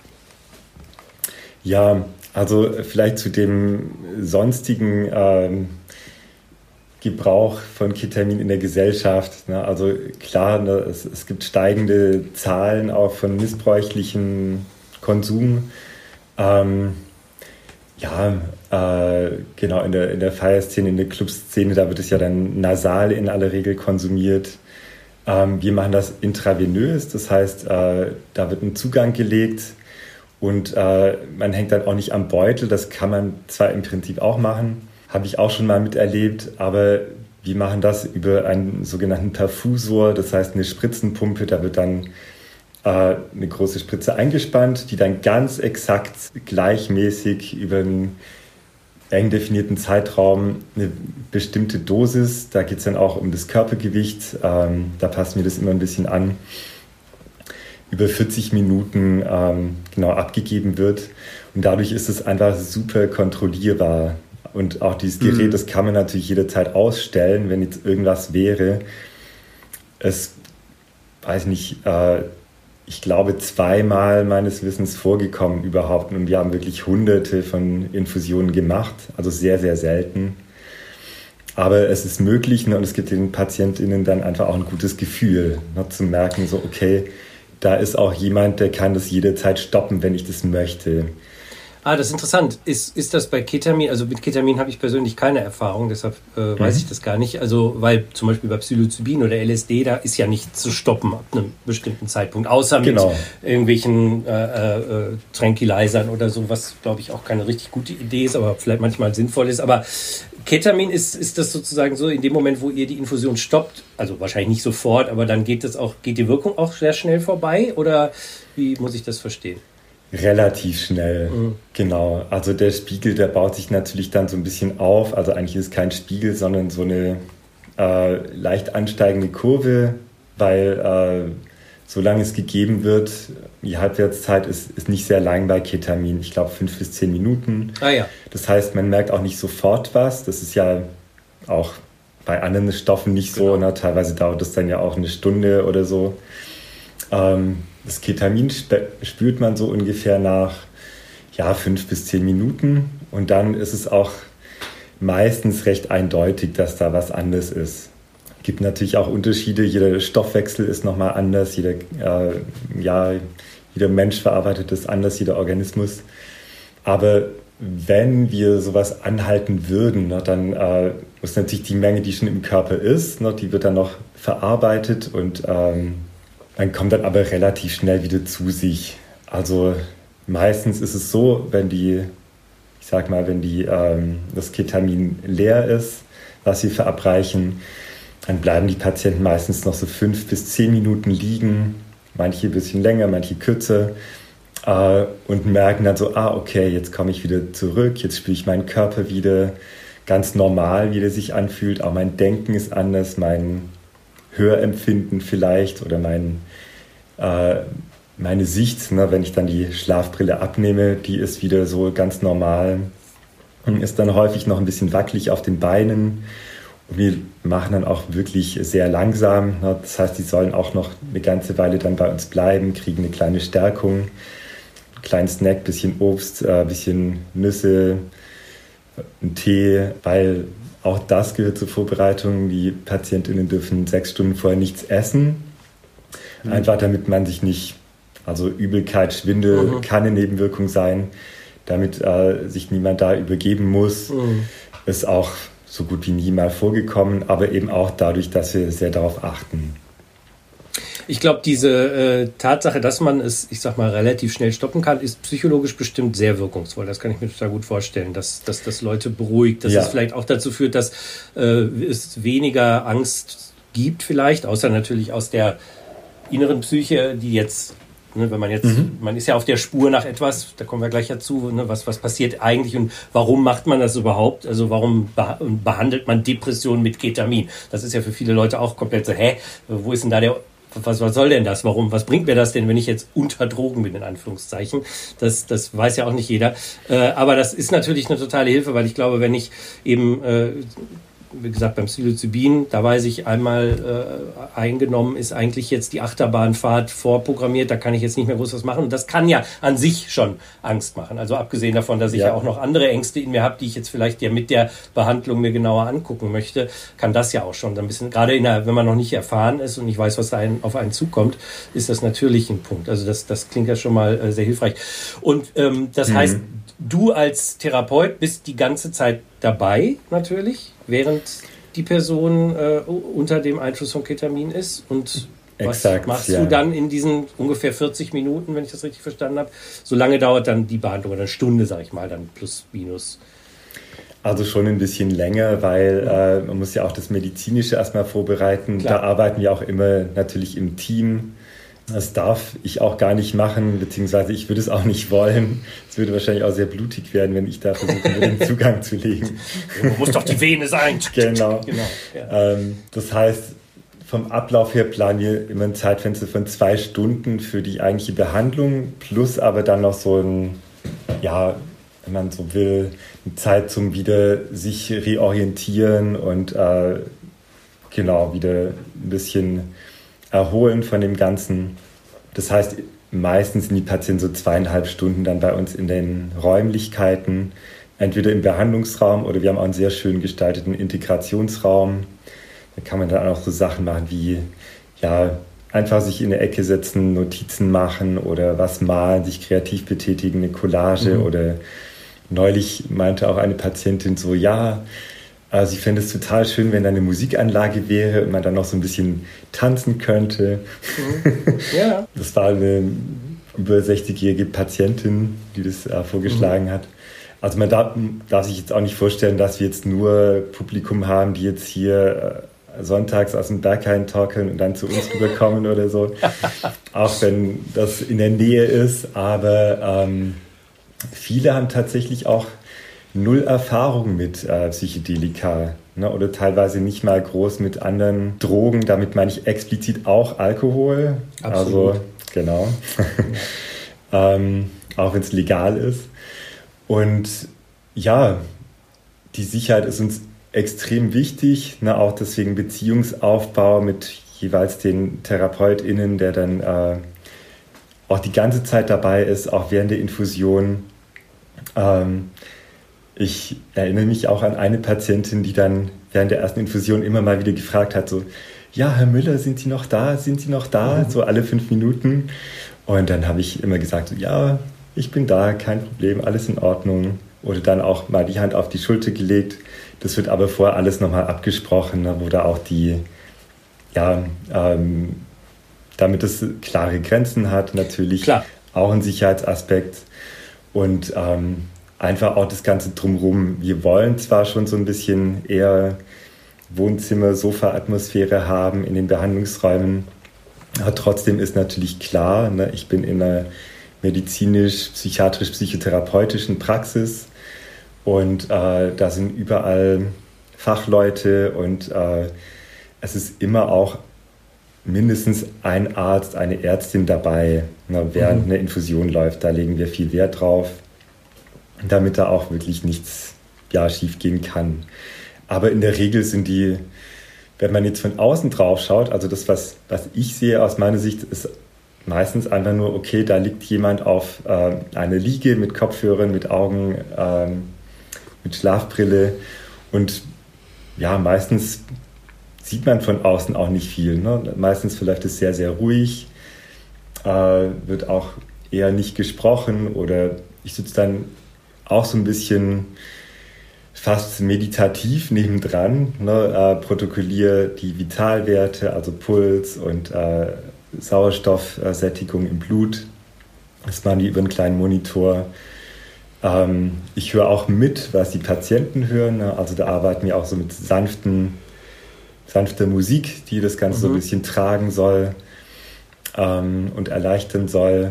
Ja, also vielleicht zu dem sonstigen ähm, Gebrauch von Ketamin in der Gesellschaft. Ne? Also klar, ne, es, es gibt steigende Zahlen auch von missbräuchlichem Konsum. Ähm, ja, äh, genau, in der, in der Feierszene, in der Clubszene, da wird es ja dann nasal in aller Regel konsumiert. Ähm, wir machen das intravenös, das heißt, äh, da wird ein Zugang gelegt. Und äh, man hängt dann auch nicht am Beutel, das kann man zwar im Prinzip auch machen, habe ich auch schon mal miterlebt, aber wir machen das über einen sogenannten Perfusor, das heißt eine Spritzenpumpe, da wird dann äh, eine große Spritze eingespannt, die dann ganz exakt gleichmäßig über einen eng definierten Zeitraum eine bestimmte Dosis, da geht es dann auch um das Körpergewicht, ähm, da passen wir das immer ein bisschen an, über vierzig Minuten ähm, genau abgegeben wird. Und dadurch ist es einfach super kontrollierbar. Und auch dieses Gerät, mhm. das kann man natürlich jederzeit ausstellen, wenn jetzt irgendwas wäre. Es, weiß nicht, äh, ich glaube zweimal meines Wissens vorgekommen überhaupt. Und wir haben wirklich hunderte von Infusionen gemacht. Also sehr, sehr selten. Aber es ist möglich, ne, und es gibt den PatientInnen dann einfach auch ein gutes Gefühl, ne, zu merken, so okay, da ist auch jemand, der kann das jederzeit stoppen, wenn ich das möchte. Ah, das ist interessant. Ist, ist das bei Ketamin, also mit Ketamin habe ich persönlich keine Erfahrung, deshalb äh, weiß mhm. ich das gar nicht. Also, weil zum Beispiel bei Psilocybin oder L S D, da ist ja nicht zu stoppen ab einem bestimmten Zeitpunkt, außer mit genau. irgendwelchen äh, äh, Tranquilizern oder so, was, glaube ich, auch keine richtig gute Idee ist, aber vielleicht manchmal sinnvoll ist. Aber Ketamin ist, ist das sozusagen so, in dem Moment, wo ihr die Infusion stoppt, also wahrscheinlich nicht sofort, aber dann geht das auch, geht die Wirkung auch sehr schnell vorbei, oder wie muss ich das verstehen? Relativ schnell, mhm. genau. Also der Spiegel, der baut sich natürlich dann so ein bisschen auf. Also eigentlich ist es kein Spiegel, sondern so eine äh, leicht ansteigende Kurve, weil äh, solange es gegeben wird, die Halbwertszeit ist, ist nicht sehr lang bei Ketamin. Ich glaube fünf bis zehn Minuten. Ah, ja. Das heißt, man merkt auch nicht sofort was. Das ist ja auch bei anderen Stoffen nicht so. Genau. Ne? Teilweise dauert das dann ja auch eine Stunde oder so. Ähm, das Ketamin sp- spürt man so ungefähr nach ja, fünf bis zehn Minuten. Und dann ist es auch meistens recht eindeutig, dass da was anderes ist. Es gibt natürlich auch Unterschiede. Jeder Stoffwechsel ist nochmal anders. Jeder, äh, ja, jeder Mensch verarbeitet das anders, jeder Organismus. Aber wenn wir sowas anhalten würden, ne, dann äh, muss natürlich die Menge, die schon im Körper ist, ne, die wird dann noch verarbeitet und ähm, man kommt dann aber relativ schnell wieder zu sich. Also meistens ist es so, wenn die, ich sag mal, wenn die, ähm, das Ketamin leer ist, was sie verabreichen, dann bleiben die Patienten meistens noch so fünf bis zehn Minuten liegen, manche ein bisschen länger, manche kürzer, äh, und merken dann so, ah, okay, jetzt komme ich wieder zurück, jetzt spüre ich meinen Körper wieder ganz normal, wie der sich anfühlt, auch mein Denken ist anders, mein Hörempfinden vielleicht oder mein, äh, meine Sicht, ne, wenn ich dann die Schlafbrille abnehme, die ist wieder so ganz normal. ist dann häufig noch ein bisschen wackelig auf den Beinen. Und wir machen dann auch wirklich sehr langsam. Das heißt, die sollen auch noch eine ganze Weile dann bei uns bleiben, kriegen eine kleine Stärkung, einen kleinen Snack, bisschen Obst, ein bisschen Nüsse, einen Tee, weil auch das gehört zur Vorbereitung. Die PatientInnen dürfen sechs Stunden vorher nichts essen. Mhm. Einfach damit man sich nicht, also Übelkeit, Schwindel mhm. kann eine Nebenwirkung sein, damit äh, sich niemand da übergeben muss. Mhm. Ist auch so gut wie nie mal vorgekommen, aber eben auch dadurch, dass wir sehr darauf achten. Ich glaube, diese äh, Tatsache, dass man es, ich sag mal, relativ schnell stoppen kann, ist psychologisch bestimmt sehr wirkungsvoll. Das kann ich mir total gut vorstellen, dass, dass das Leute beruhigt, dass ja. es vielleicht auch dazu führt, dass äh, es weniger Angst gibt vielleicht, außer natürlich aus der inneren Psyche, die jetzt, ne, wenn man jetzt, mhm. man ist ja auf der Spur nach etwas, da kommen wir gleich dazu, ne, was, was passiert eigentlich und warum macht man das überhaupt? Also warum beh- behandelt man Depressionen mit Ketamin? Das ist ja für viele Leute auch komplett so, hä, wo ist denn da der... Was, was soll denn das? Warum? Was bringt mir das denn, wenn ich jetzt unter Drogen bin, in Anführungszeichen? Das, das weiß ja auch nicht jeder. Äh, aber das ist natürlich eine totale Hilfe, weil ich glaube, wenn ich eben, äh, wie gesagt, beim Psilocybin, da weiß ich einmal äh, eingenommen, ist eigentlich jetzt die Achterbahnfahrt vorprogrammiert, da kann ich jetzt nicht mehr groß was machen. Und das kann ja an sich schon Angst machen. Also abgesehen davon, dass ich ja, ja auch noch andere Ängste in mir habe, die ich jetzt vielleicht ja mit der Behandlung mir genauer angucken möchte, kann das ja auch schon ein bisschen, gerade in der, wenn man noch nicht erfahren ist und nicht weiß, was da einen, auf einen zukommt, ist das natürlich ein Punkt. Also das, das klingt ja schon mal äh, sehr hilfreich. Und ähm, das mhm. heißt, du als Therapeut bist die ganze Zeit dabei, natürlich, während die Person äh, unter dem Einfluss von Ketamin ist. Und was Exakt, machst ja. du dann in diesen ungefähr vierzig Minuten, wenn ich das richtig verstanden habe? So lange dauert dann die Behandlung, oder eine Stunde, sage ich mal, dann plus, minus. Also schon ein bisschen länger, weil ja. äh, man muss ja auch das Medizinische erstmal vorbereiten. Klar. Da arbeiten wir auch immer natürlich im Team. Das darf ich auch gar nicht machen, beziehungsweise ich würde es auch nicht wollen. Es würde wahrscheinlich auch sehr blutig werden, wenn ich da versuchen würde, den Zugang zu legen. Muss doch die Vene sein. Genau. genau ja. ähm, das heißt, vom Ablauf her planen wir immer ein Zeitfenster von zwei Stunden für die eigentliche Behandlung, plus aber dann noch so ein, ja, wenn man so will, eine Zeit zum wieder sich reorientieren und äh, genau wieder ein bisschen erholen von dem Ganzen. Das heißt, meistens sind die Patienten so zweieinhalb Stunden dann bei uns in den Räumlichkeiten, entweder im Behandlungsraum oder wir haben auch einen sehr schön gestalteten Integrationsraum. Da kann man dann auch so Sachen machen wie, ja, einfach sich in eine Ecke setzen, Notizen machen oder was malen, sich kreativ betätigen, eine Collage mhm. oder neulich meinte auch eine Patientin so, ja, also ich fände es total schön, wenn da eine Musikanlage wäre und man dann noch so ein bisschen tanzen könnte. Mhm. Ja. Das war eine über sechzigjährige Patientin, die das äh, vorgeschlagen mhm. hat. Also man darf, darf sich jetzt auch nicht vorstellen, dass wir jetzt nur Publikum haben, die jetzt hier äh, sonntags aus dem Berghain torkeln und dann zu uns rüberkommen oder so. Auch wenn das in der Nähe ist. Aber ähm, viele haben tatsächlich auch null Erfahrung mit äh, Psychedelika, ne, oder teilweise nicht mal groß mit anderen Drogen. Damit meine ich explizit auch Alkohol. Absolut. Also genau. ähm, auch wenn es legal ist. Und ja, die Sicherheit ist uns extrem wichtig, ne, auch deswegen Beziehungsaufbau mit jeweils den TherapeutInnen, der dann äh, auch die ganze Zeit dabei ist, auch während der Infusion. Ähm, Ich erinnere mich auch an eine Patientin, die dann während der ersten Infusion immer mal wieder gefragt hat, so, ja, Herr Müller, sind Sie noch da? Sind Sie noch da? Mhm. So alle fünf Minuten. Und dann habe ich immer gesagt, so, ja, ich bin da, kein Problem, alles in Ordnung. Oder dann auch mal die Hand auf die Schulter gelegt. Das wird aber vorher alles nochmal abgesprochen, ne, wo da auch die, ja, ähm, damit es klare Grenzen hat, natürlich Klar. auch ein Sicherheitsaspekt. Und ähm, einfach auch das Ganze drumherum. Wir wollen zwar schon so ein bisschen eher Wohnzimmer, Sofa-Atmosphäre haben in den Behandlungsräumen, aber trotzdem ist natürlich klar, ne, ich bin in einer medizinisch-psychiatrisch-psychotherapeutischen Praxis und äh, da sind überall Fachleute und äh, es ist immer auch mindestens ein Arzt, eine Ärztin dabei, ne, während mhm. eine Infusion läuft. Da legen wir viel Wert drauf, damit da auch wirklich nichts ja, schief gehen kann. Aber in der Regel sind die, wenn man jetzt von außen drauf schaut, also das, was, was ich sehe aus meiner Sicht, ist meistens einfach nur, okay, da liegt jemand auf äh, einer Liege mit Kopfhörern, mit Augen, äh, mit Schlafbrille und ja, meistens sieht man von außen auch nicht viel. Ne? Meistens vielleicht ist sehr, sehr ruhig, äh, wird auch eher nicht gesprochen oder ich sitze dann auch so ein bisschen fast meditativ nebendran, ne? äh, protokolliere die Vitalwerte, also Puls und äh, Sauerstoffsättigung im Blut. Das machen die über einen kleinen Monitor. Ähm, ich höre auch mit, was die Patienten hören. Ne? Also da arbeiten wir auch so mit sanften, sanfter Musik, die das Ganze mhm. so ein bisschen tragen soll ähm, und erleichtern soll.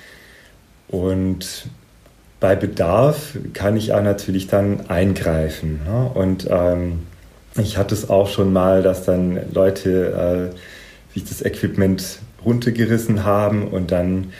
Und bei Bedarf kann ich auch natürlich dann eingreifen. Ne? Und ähm, ich hatte es auch schon mal, dass dann Leute äh, sich das Equipment runtergerissen haben und dann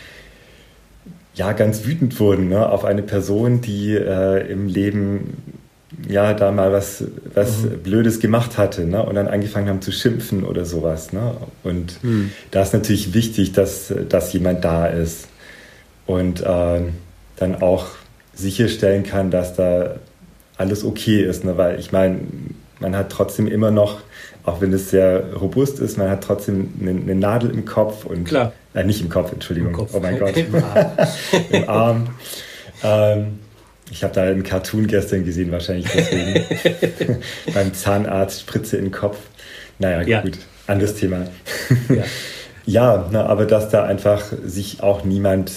ja ganz wütend wurden, ne? Auf eine Person, die äh, im Leben ja da mal was, was mhm. Blödes gemacht hatte, ne? Und dann angefangen haben zu schimpfen oder sowas. Ne? Und mhm. da ist natürlich wichtig, dass, dass jemand da ist und äh, dann auch sicherstellen kann, dass da alles okay ist. Ne? Weil ich meine, man hat trotzdem immer noch, auch wenn es sehr robust ist, man hat trotzdem eine, eine Nadel im Kopf und Klar. Äh, nicht im Kopf, Entschuldigung. Im Kopf. Oh mein Gott. Im Arm. Im Arm. Ähm, ich habe da einen Cartoon gestern gesehen, wahrscheinlich deswegen. Beim Zahnarzt Spritze in den Kopf. Naja, ja. gut, anderes Thema. Ja, ja na, aber dass da einfach sich auch niemand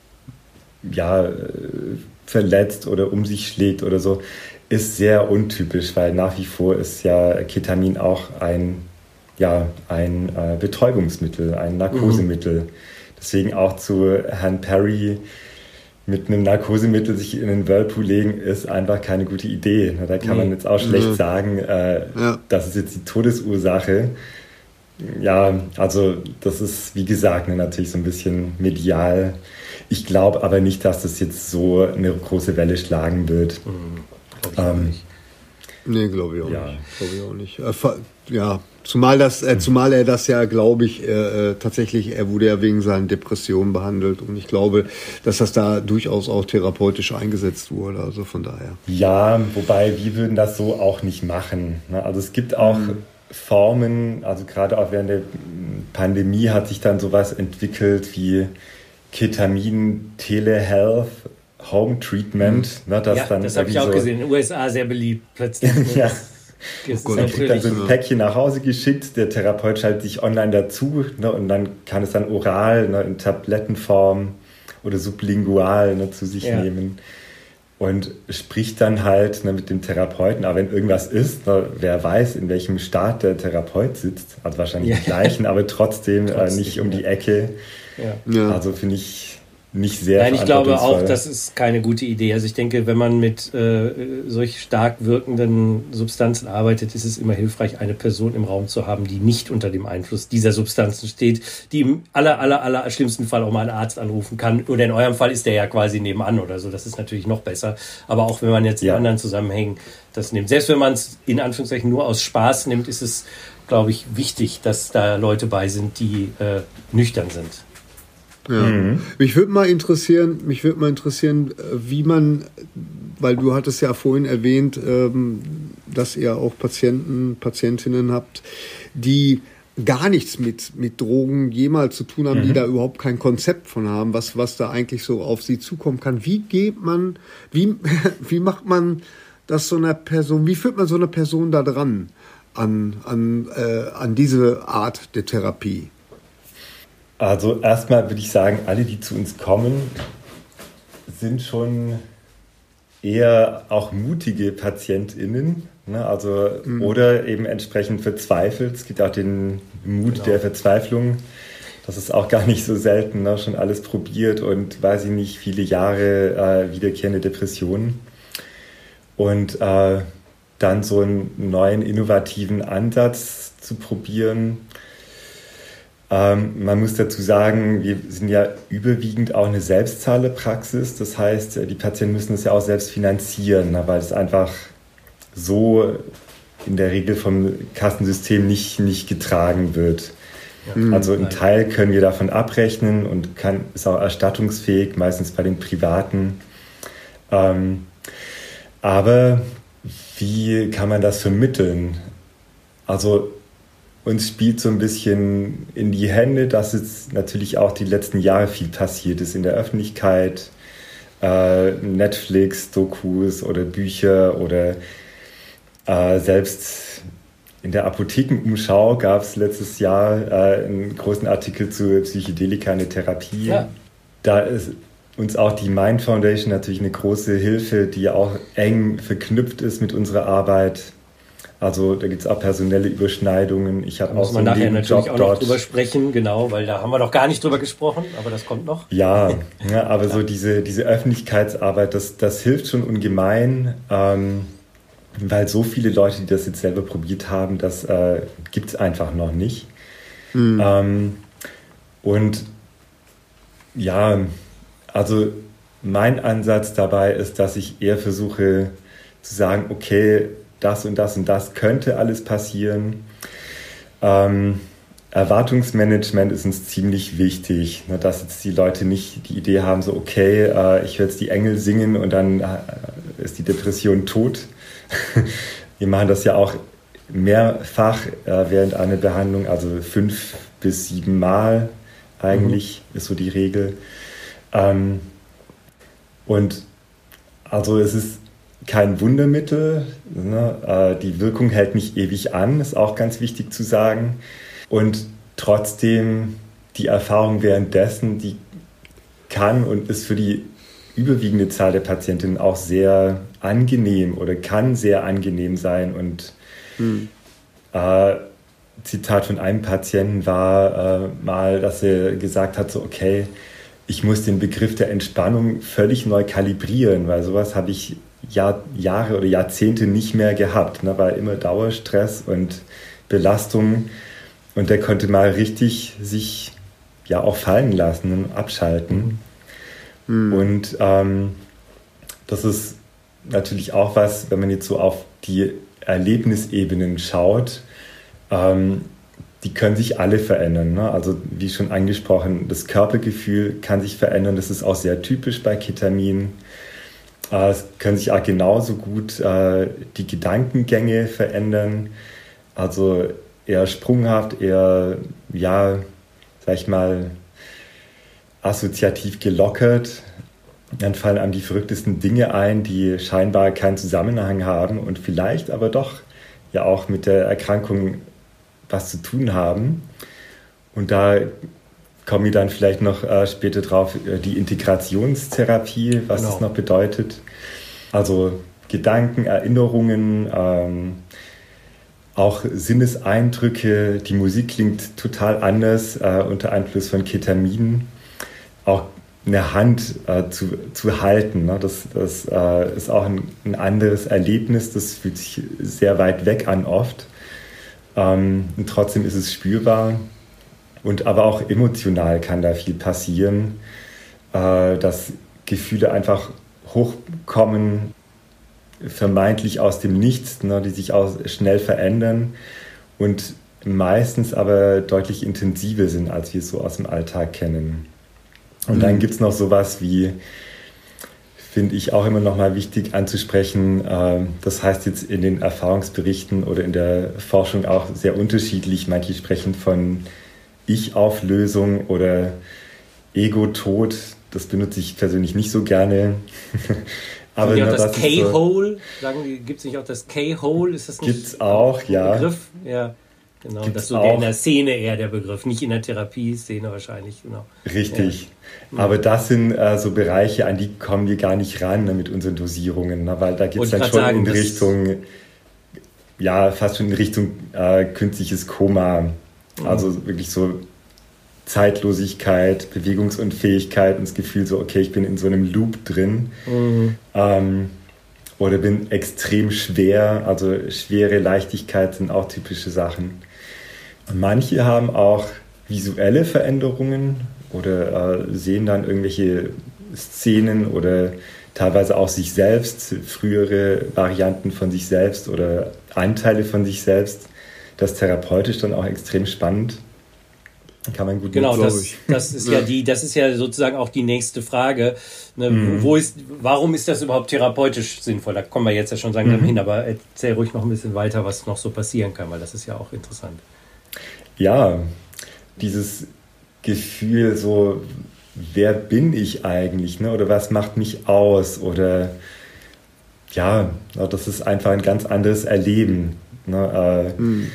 ja, verletzt oder um sich schlägt oder so, ist sehr untypisch, weil nach wie vor ist ja Ketamin auch ein, ja, ein äh, Betäubungsmittel, ein Narkosemittel. Mhm. Deswegen auch zu Herrn Perry mit einem Narkosemittel sich in den Whirlpool legen, ist einfach keine gute Idee. Da kann man jetzt auch schlecht mhm. sagen, äh, ja. das ist jetzt die Todesursache. Ja, also das ist, wie gesagt, natürlich so ein bisschen medial. Ich glaube aber nicht, dass das jetzt so eine große Welle schlagen wird. Mhm. Glaub ich ähm, nicht. Nee, glaube ich auch ja. nicht. Glaube ich auch nicht. Äh, ja, zumal das, äh, zumal er das ja, glaube ich, äh, tatsächlich, er wurde ja wegen seinen Depressionen behandelt und ich glaube, dass das da durchaus auch therapeutisch eingesetzt wurde. Also von daher. Ja, wobei wir würden das so auch nicht machen. Ne? Also es gibt auch mhm. Formen, also gerade auch während der Pandemie hat sich dann sowas entwickelt wie Ketamin Telehealth Home Treatment. Mhm. Ne, das ja, das habe ich auch so gesehen. In den U S A sehr beliebt plötzlich. ja. Das man kriegt dann so ein Päckchen nach Hause geschickt, der Therapeut schaltet sich online dazu, ne, und dann kann es dann oral, ne, in Tablettenform oder sublingual, ne, zu sich ja. nehmen und spricht dann halt, ne, mit dem Therapeuten. Aber wenn irgendwas ist, ne, wer weiß, in welchem Staat der Therapeut sitzt, also wahrscheinlich ja. den gleichen, aber trotzdem, trotzdem äh, nicht um ja. die Ecke. Ja. Ja. Also finde ich nicht sehr Nein, ich glaube auch, das ist keine gute Idee. Also ich denke, wenn man mit äh, solch stark wirkenden Substanzen arbeitet, ist es immer hilfreich, eine Person im Raum zu haben, die nicht unter dem Einfluss dieser Substanzen steht, die im aller, aller, aller schlimmsten Fall auch mal einen Arzt anrufen kann. Oder in eurem Fall ist der ja quasi nebenan oder so. Das ist natürlich noch besser. Aber auch wenn man jetzt ja. in anderen Zusammenhängen das nimmt. Selbst wenn man es in Anführungszeichen nur aus Spaß nimmt, ist es, glaube ich, wichtig, dass da Leute bei sind, die äh, nüchtern sind. Ja. Mhm. Mich würde mal interessieren, mich würde mal interessieren, wie man, weil du hattest ja vorhin erwähnt, dass ihr auch Patienten, Patientinnen habt, die gar nichts mit, mit Drogen jemals zu tun haben, mhm. die da überhaupt kein Konzept von haben, was, was da eigentlich so auf sie zukommen kann. Wie geht man, wie, wie macht man das so einer Person, wie führt man so eine Person da dran an, an, äh, an diese Art der Therapie? Also erstmal würde ich sagen, alle, die zu uns kommen, sind schon eher auch mutige PatientInnen, ne? Also mhm. oder eben entsprechend verzweifelt. Es gibt auch den Mut genau. der Verzweiflung. Das ist auch gar nicht so selten, ne? Schon alles probiert und weiß ich nicht, viele Jahre äh, wiederkehrende Depressionen. Und äh, dann so einen neuen, innovativen Ansatz zu probieren. Ähm, man muss dazu sagen, wir sind ja überwiegend auch eine Selbstzahlerpraxis. Das heißt, die Patienten müssen das ja auch selbst finanzieren, ne, weil es einfach so in der Regel vom Kassensystem nicht, nicht getragen wird. Ja, also einen Teil können wir davon abrechnen und kann, ist auch erstattungsfähig, meistens bei den Privaten. Ähm, aber wie kann man das vermitteln? Also uns spielt so ein bisschen in die Hände, dass jetzt natürlich auch die letzten Jahre viel passiert ist in der Öffentlichkeit. Äh, Netflix, Dokus oder Bücher oder äh, selbst in der Apothekenumschau gab es letztes Jahr äh, einen großen Artikel zu Psychedelika in der Therapie. Ja. Da ist uns auch die Mind Foundation natürlich eine große Hilfe, die auch eng verknüpft ist mit unserer Arbeit. Also da gibt es auch personelle Überschneidungen. Ich habe auch so einen nachher natürlich auch noch drüber sprechen, genau, weil da haben wir doch gar nicht drüber gesprochen, aber das kommt noch. Ja, ja aber so diese, diese Öffentlichkeitsarbeit, das, das hilft schon ungemein, ähm, weil so viele Leute, die das jetzt selber probiert haben, das äh, gibt es einfach noch nicht. Mhm. Ähm, und ja, also mein Ansatz dabei ist, dass ich eher versuche zu sagen, okay, das und das und das könnte alles passieren. Ähm, Erwartungsmanagement ist uns ziemlich wichtig, ne, dass jetzt die Leute nicht die Idee haben, so okay, äh, ich höre jetzt die Engel singen und dann äh, ist die Depression tot. Wir machen das ja auch mehrfach äh, während einer Behandlung, also fünf bis sieben Mal eigentlich mhm. ist so die Regel. Ähm, und also es ist kein Wundermittel, ne? äh, die Wirkung hält nicht ewig an, ist auch ganz wichtig zu sagen. Und trotzdem die Erfahrung währenddessen, die kann und ist für die überwiegende Zahl der Patientinnen auch sehr angenehm oder kann sehr angenehm sein. Und hm. äh, Zitat von einem Patienten war äh, mal, dass er gesagt hat, so okay, ich muss den Begriff der Entspannung völlig neu kalibrieren, weil sowas habe ich Jahr, Jahre oder Jahrzehnte nicht mehr gehabt, ne, weil immer Dauerstress und Belastung und der konnte mal richtig sich ja auch fallen lassen und abschalten. Mhm. Und ähm, das ist natürlich auch was, wenn man jetzt so auf die Erlebnisebenen schaut, ähm, die können sich alle verändern. Ne? Also wie schon angesprochen, das Körpergefühl kann sich verändern, das ist auch sehr typisch bei Ketamin. Äh, es können sich auch genauso gut äh, die Gedankengänge verändern, also eher sprunghaft, eher, ja, sag ich mal, assoziativ gelockert. Dann fallen einem die verrücktesten Dinge ein, die scheinbar keinen Zusammenhang haben und vielleicht aber doch ja auch mit der Erkrankung was zu tun haben. Und da kommen wir dann vielleicht noch äh, später drauf, äh, die Integrationstherapie, was genau. das noch bedeutet. Also Gedanken, Erinnerungen, ähm, auch Sinneseindrücke. Die Musik klingt total anders äh, unter Einfluss von Ketamin. Auch eine Hand äh, zu, zu halten, ne? das, das äh, ist auch ein, ein anderes Erlebnis. Das fühlt sich sehr weit weg an oft. Ähm, und trotzdem ist es spürbar. Und aber auch emotional kann da viel passieren, äh, dass Gefühle einfach hochkommen, vermeintlich aus dem Nichts, ne, die sich auch schnell verändern und meistens aber deutlich intensiver sind, als wir es so aus dem Alltag kennen. Und mhm. dann gibt es noch sowas wie, finde ich auch immer noch mal wichtig anzusprechen, äh, das heißt jetzt in den Erfahrungsberichten oder in der Forschung auch sehr unterschiedlich. Manche sprechen von Ich-Auflösung oder Ego-Tod. Das benutze ich persönlich nicht so gerne. Aber auch das K-Hole, gibt es nicht auch das K-Hole? Ist das nicht gibt's auch, ein ja. Begriff? Ja, genau. Gibt's das ist so auch. In der Szene eher der Begriff, nicht in der Therapie-Szene wahrscheinlich. Genau. Richtig. Ja. Aber das sind äh, so Bereiche, an die kommen wir gar nicht ran, ne, mit unseren Dosierungen, ne, weil da geht es dann schon sagen, in Richtung, ja, fast schon in Richtung äh, künstliches Koma. Mhm. Also wirklich so Zeitlosigkeit, Bewegungsunfähigkeit und das Gefühl so, okay, ich bin in so einem Loop drin. Mhm. Ähm, oder bin extrem schwer, also schwere Leichtigkeit sind auch typische Sachen. Und manche haben auch visuelle Veränderungen oder äh, sehen dann irgendwelche Szenen oder teilweise auch sich selbst, frühere Varianten von sich selbst oder Anteile von sich selbst. Das ist therapeutisch dann auch extrem spannend. Kann man gut Genau, mit, das, das ist ja die, das ist ja sozusagen auch die nächste Frage. Ne, Mhm. wo ist, warum ist das überhaupt therapeutisch sinnvoll? Da kommen wir jetzt ja schon langsam Mhm. hin, aber erzähl ruhig noch ein bisschen weiter, was noch so passieren kann, weil das ist ja auch interessant. Ja, dieses Gefühl so, wer bin ich eigentlich, ne? Oder was macht mich aus? Oder ja, das ist einfach ein ganz anderes Erleben. Ne? Äh, Mhm.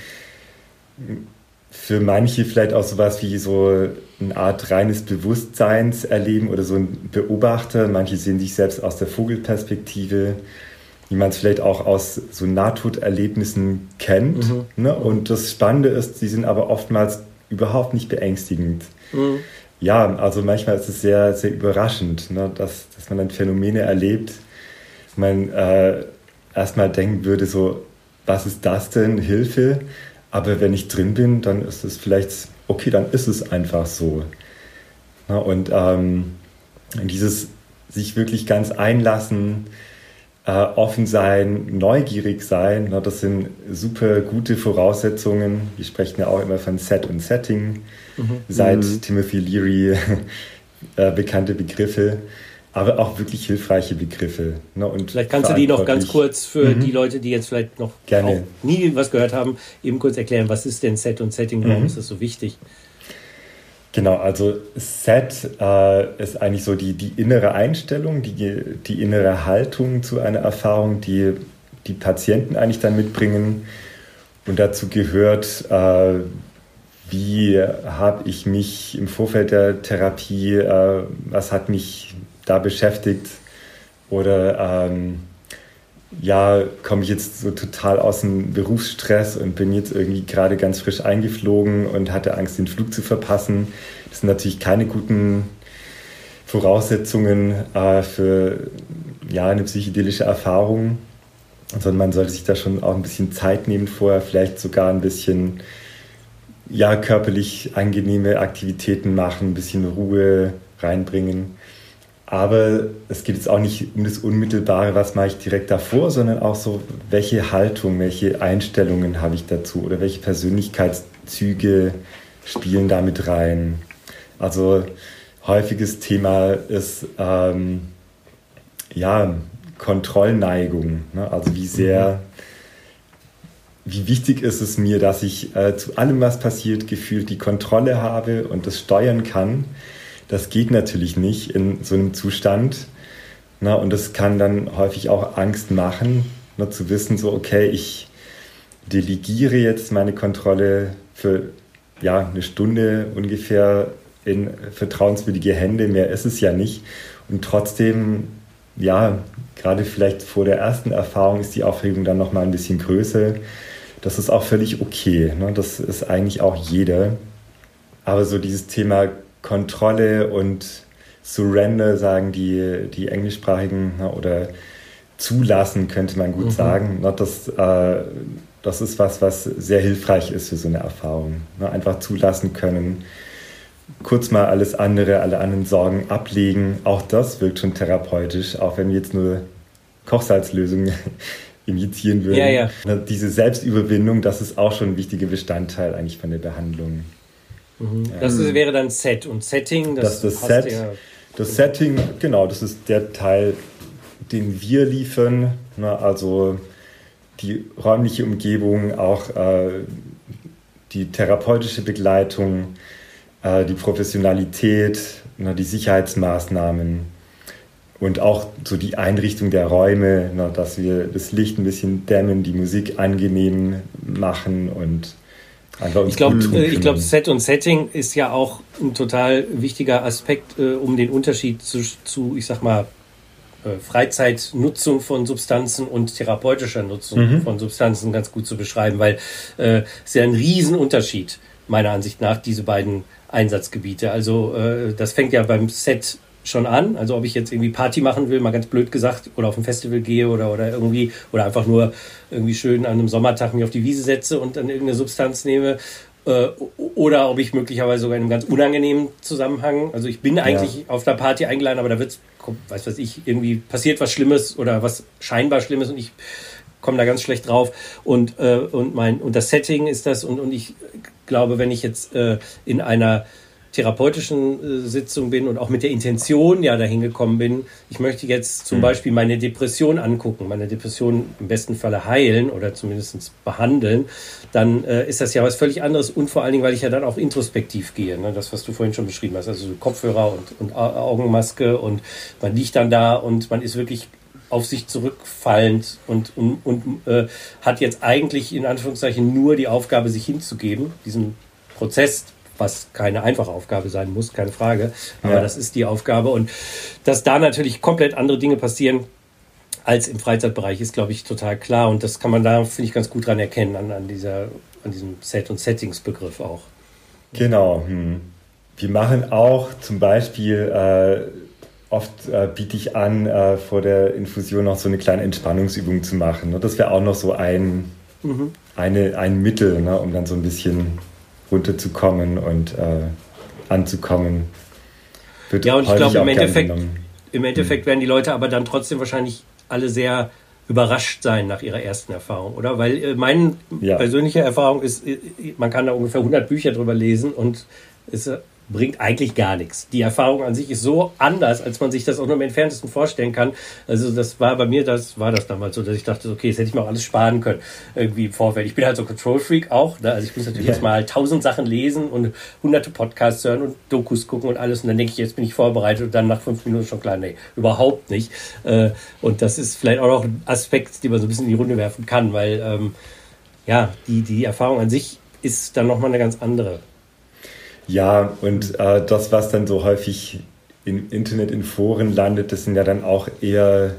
Für manche vielleicht auch sowas wie so eine Art reines Bewusstseinserleben oder so ein Beobachter. Manche sehen sich selbst aus der Vogelperspektive, wie man es vielleicht auch aus so Nahtoderlebnissen kennt. Mhm. Ne? Und das Spannende ist, sie sind aber oftmals überhaupt nicht beängstigend. Mhm. Ja, also manchmal ist es sehr, sehr überraschend, ne? dass, dass man dann Phänomene erlebt, wo man äh, erstmal denken würde, so, was ist das denn? Hilfe. Aber wenn ich drin bin, dann ist es vielleicht, okay, dann ist es einfach so. Ja, und ähm, dieses sich wirklich ganz einlassen, äh, offen sein, neugierig sein, na, das sind super gute Voraussetzungen. Wir sprechen ja auch immer von Set und Setting, mhm. seit mhm. Timothy Leary äh, bekannte Begriffe. Aber auch wirklich hilfreiche Begriffe. Ne? Und vielleicht kannst du die noch ganz kurz für mhm. die Leute, die jetzt vielleicht noch Gerne. Auch nie was gehört haben, eben kurz erklären, was ist denn Set und Setting, warum mhm. ist das so wichtig? Genau, also Set äh, ist eigentlich so die, die innere Einstellung, die, die innere Haltung zu einer Erfahrung, die die Patienten eigentlich dann mitbringen. Und dazu gehört, äh, wie habe ich mich im Vorfeld der Therapie, äh, was hat mich da beschäftigt oder ähm, ja, komme ich jetzt so total aus dem Berufsstress und bin jetzt irgendwie gerade ganz frisch eingeflogen und hatte Angst, den Flug zu verpassen. Das sind natürlich keine guten Voraussetzungen äh, für ja, eine psychedelische Erfahrung, sondern man sollte sich da schon auch ein bisschen Zeit nehmen vorher, vielleicht sogar ein bisschen ja, körperlich angenehme Aktivitäten machen, ein bisschen Ruhe reinbringen. Aber es geht jetzt auch nicht um das Unmittelbare, was mache ich direkt davor, sondern auch so, welche Haltung, welche Einstellungen habe ich dazu oder welche Persönlichkeitszüge spielen da mit rein. Also häufiges Thema ist ähm, ja, Kontrollneigung. Ne? Also wie sehr, wie wichtig ist es mir, dass ich äh, zu allem, was passiert, gefühlt die Kontrolle habe und das steuern kann. Das geht natürlich nicht in so einem Zustand. Na, und das kann dann häufig auch Angst machen, na, zu wissen, so, okay, ich delegiere jetzt meine Kontrolle für ja, eine Stunde ungefähr in vertrauenswürdige Hände, mehr ist es ja nicht. Und trotzdem, ja, gerade vielleicht vor der ersten Erfahrung ist die Aufregung dann nochmal ein bisschen größer. Das ist auch völlig okay. Ne? Das ist eigentlich auch jeder. Aber so dieses Thema Kontrolle und Surrender, sagen die, die englischsprachigen, oder zulassen, könnte man gut mhm. sagen. Das, äh, das ist was, was sehr hilfreich ist für so eine Erfahrung. Einfach zulassen können, kurz mal alles andere, alle anderen Sorgen ablegen. Auch das wirkt schon therapeutisch, auch wenn wir jetzt nur Kochsalzlösungen injizieren würden. Ja, ja. Diese Selbstüberwindung, das ist auch schon ein wichtiger Bestandteil eigentlich von der Behandlung. Mhm. Das ist, wäre dann Set und Setting. Das, das ist das Set. Ja. Das Setting, genau, das ist der Teil, den wir liefern. Na, also die räumliche Umgebung, auch äh, die therapeutische Begleitung, äh, die Professionalität, na, die Sicherheitsmaßnahmen und auch so die Einrichtung der Räume, na, dass wir das Licht ein bisschen dämmen, die Musik angenehm machen und ich glaube, ich glaube, Set und Setting ist ja auch ein total wichtiger Aspekt, äh, um den Unterschied zu, zu ich sag mal, äh, Freizeitnutzung von Substanzen und therapeutischer Nutzung mhm. von Substanzen ganz gut zu beschreiben, weil es äh, ist ja ein Riesenunterschied, meiner Ansicht nach, diese beiden Einsatzgebiete. Also äh, das fängt ja beim Set schon an, also ob ich jetzt irgendwie Party machen will, mal ganz blöd gesagt, oder auf ein Festival gehe oder, oder irgendwie, oder einfach nur irgendwie schön an einem Sommertag mich auf die Wiese setze und dann irgendeine Substanz nehme, äh, oder ob ich möglicherweise sogar in einem ganz unangenehmen Zusammenhang, also ich bin eigentlich ja. auf einer Party eingeladen, aber da wird's, weiß was ich, irgendwie passiert was Schlimmes oder was scheinbar Schlimmes und ich komme da ganz schlecht drauf und, äh, und, mein, und das Setting ist das und, und ich glaube, wenn ich jetzt äh, in einer therapeutischen äh, Sitzung bin und auch mit der Intention ja dahin gekommen bin, ich möchte jetzt zum mhm. Beispiel meine Depression angucken, meine Depression im besten Falle heilen oder zumindest behandeln, dann äh, ist das ja was völlig anderes und vor allen Dingen, weil ich ja dann auch introspektiv gehe, ne? Das, was du vorhin schon beschrieben hast, also Kopfhörer und, und Augenmaske und man liegt dann da und man ist wirklich auf sich zurückfallend und, und, und äh, hat jetzt eigentlich in Anführungszeichen nur die Aufgabe, sich hinzugeben, diesen Prozess, was keine einfache Aufgabe sein muss, keine Frage, aber ja. das ist die Aufgabe und dass da natürlich komplett andere Dinge passieren als im Freizeitbereich ist, glaube ich, total klar und das kann man da, finde ich, ganz gut dran erkennen, an, an, dieser, an diesem Set- und Settings-Begriff auch. Genau. Hm. Wir machen auch zum Beispiel äh, Oft äh, biete ich an, äh, vor der Infusion noch so eine kleine Entspannungsübung zu machen. Ne? Das wäre auch noch so ein, mhm. eine, ein Mittel, ne? Um dann so ein bisschen runterzukommen und äh, anzukommen. Wird ja, und ich glaube, im Endeffekt, im Endeffekt mhm. werden die Leute aber dann trotzdem wahrscheinlich alle sehr überrascht sein nach ihrer ersten Erfahrung, oder? Weil äh, meine ja. persönliche Erfahrung ist, man kann da ungefähr hundert Bücher drüber lesen und es bringt eigentlich gar nichts. Die Erfahrung an sich ist so anders, als man sich das auch nur im Entferntesten vorstellen kann. Also das war bei mir, das war das damals so, dass ich dachte, okay, das hätte ich mir auch alles sparen können, irgendwie im Vorfeld. Ich bin halt so Control-Freak auch, ne? Also ich muss natürlich ja. jetzt mal tausend Sachen lesen und hunderte Podcasts hören und Dokus gucken und alles und dann denke ich, jetzt bin ich vorbereitet und dann nach fünf Minuten schon klar, nee, überhaupt nicht. Und das ist vielleicht auch noch ein Aspekt, den man so ein bisschen in die Runde werfen kann, weil ähm, ja, die, die Erfahrung an sich ist dann nochmal eine ganz andere. Ja, und äh, das, was dann so häufig im Internet, in Foren landet, das sind ja dann auch eher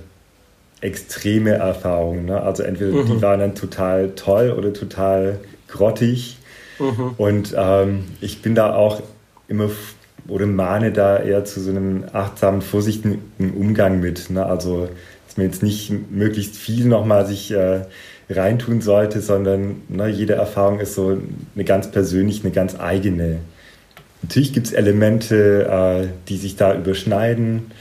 extreme Erfahrungen. Ne? Also entweder mhm. die waren dann total toll oder total grottig. Mhm. Und ähm, ich bin da auch immer f- oder mahne da eher zu so einem achtsamen, vorsichtigen Umgang mit. Ne? Also dass man jetzt nicht möglichst viel nochmal sich äh, reintun sollte, sondern ne, jede Erfahrung ist so eine ganz persönliche, eine ganz eigene. Natürlich gibt es Elemente, äh, die sich da überschneiden,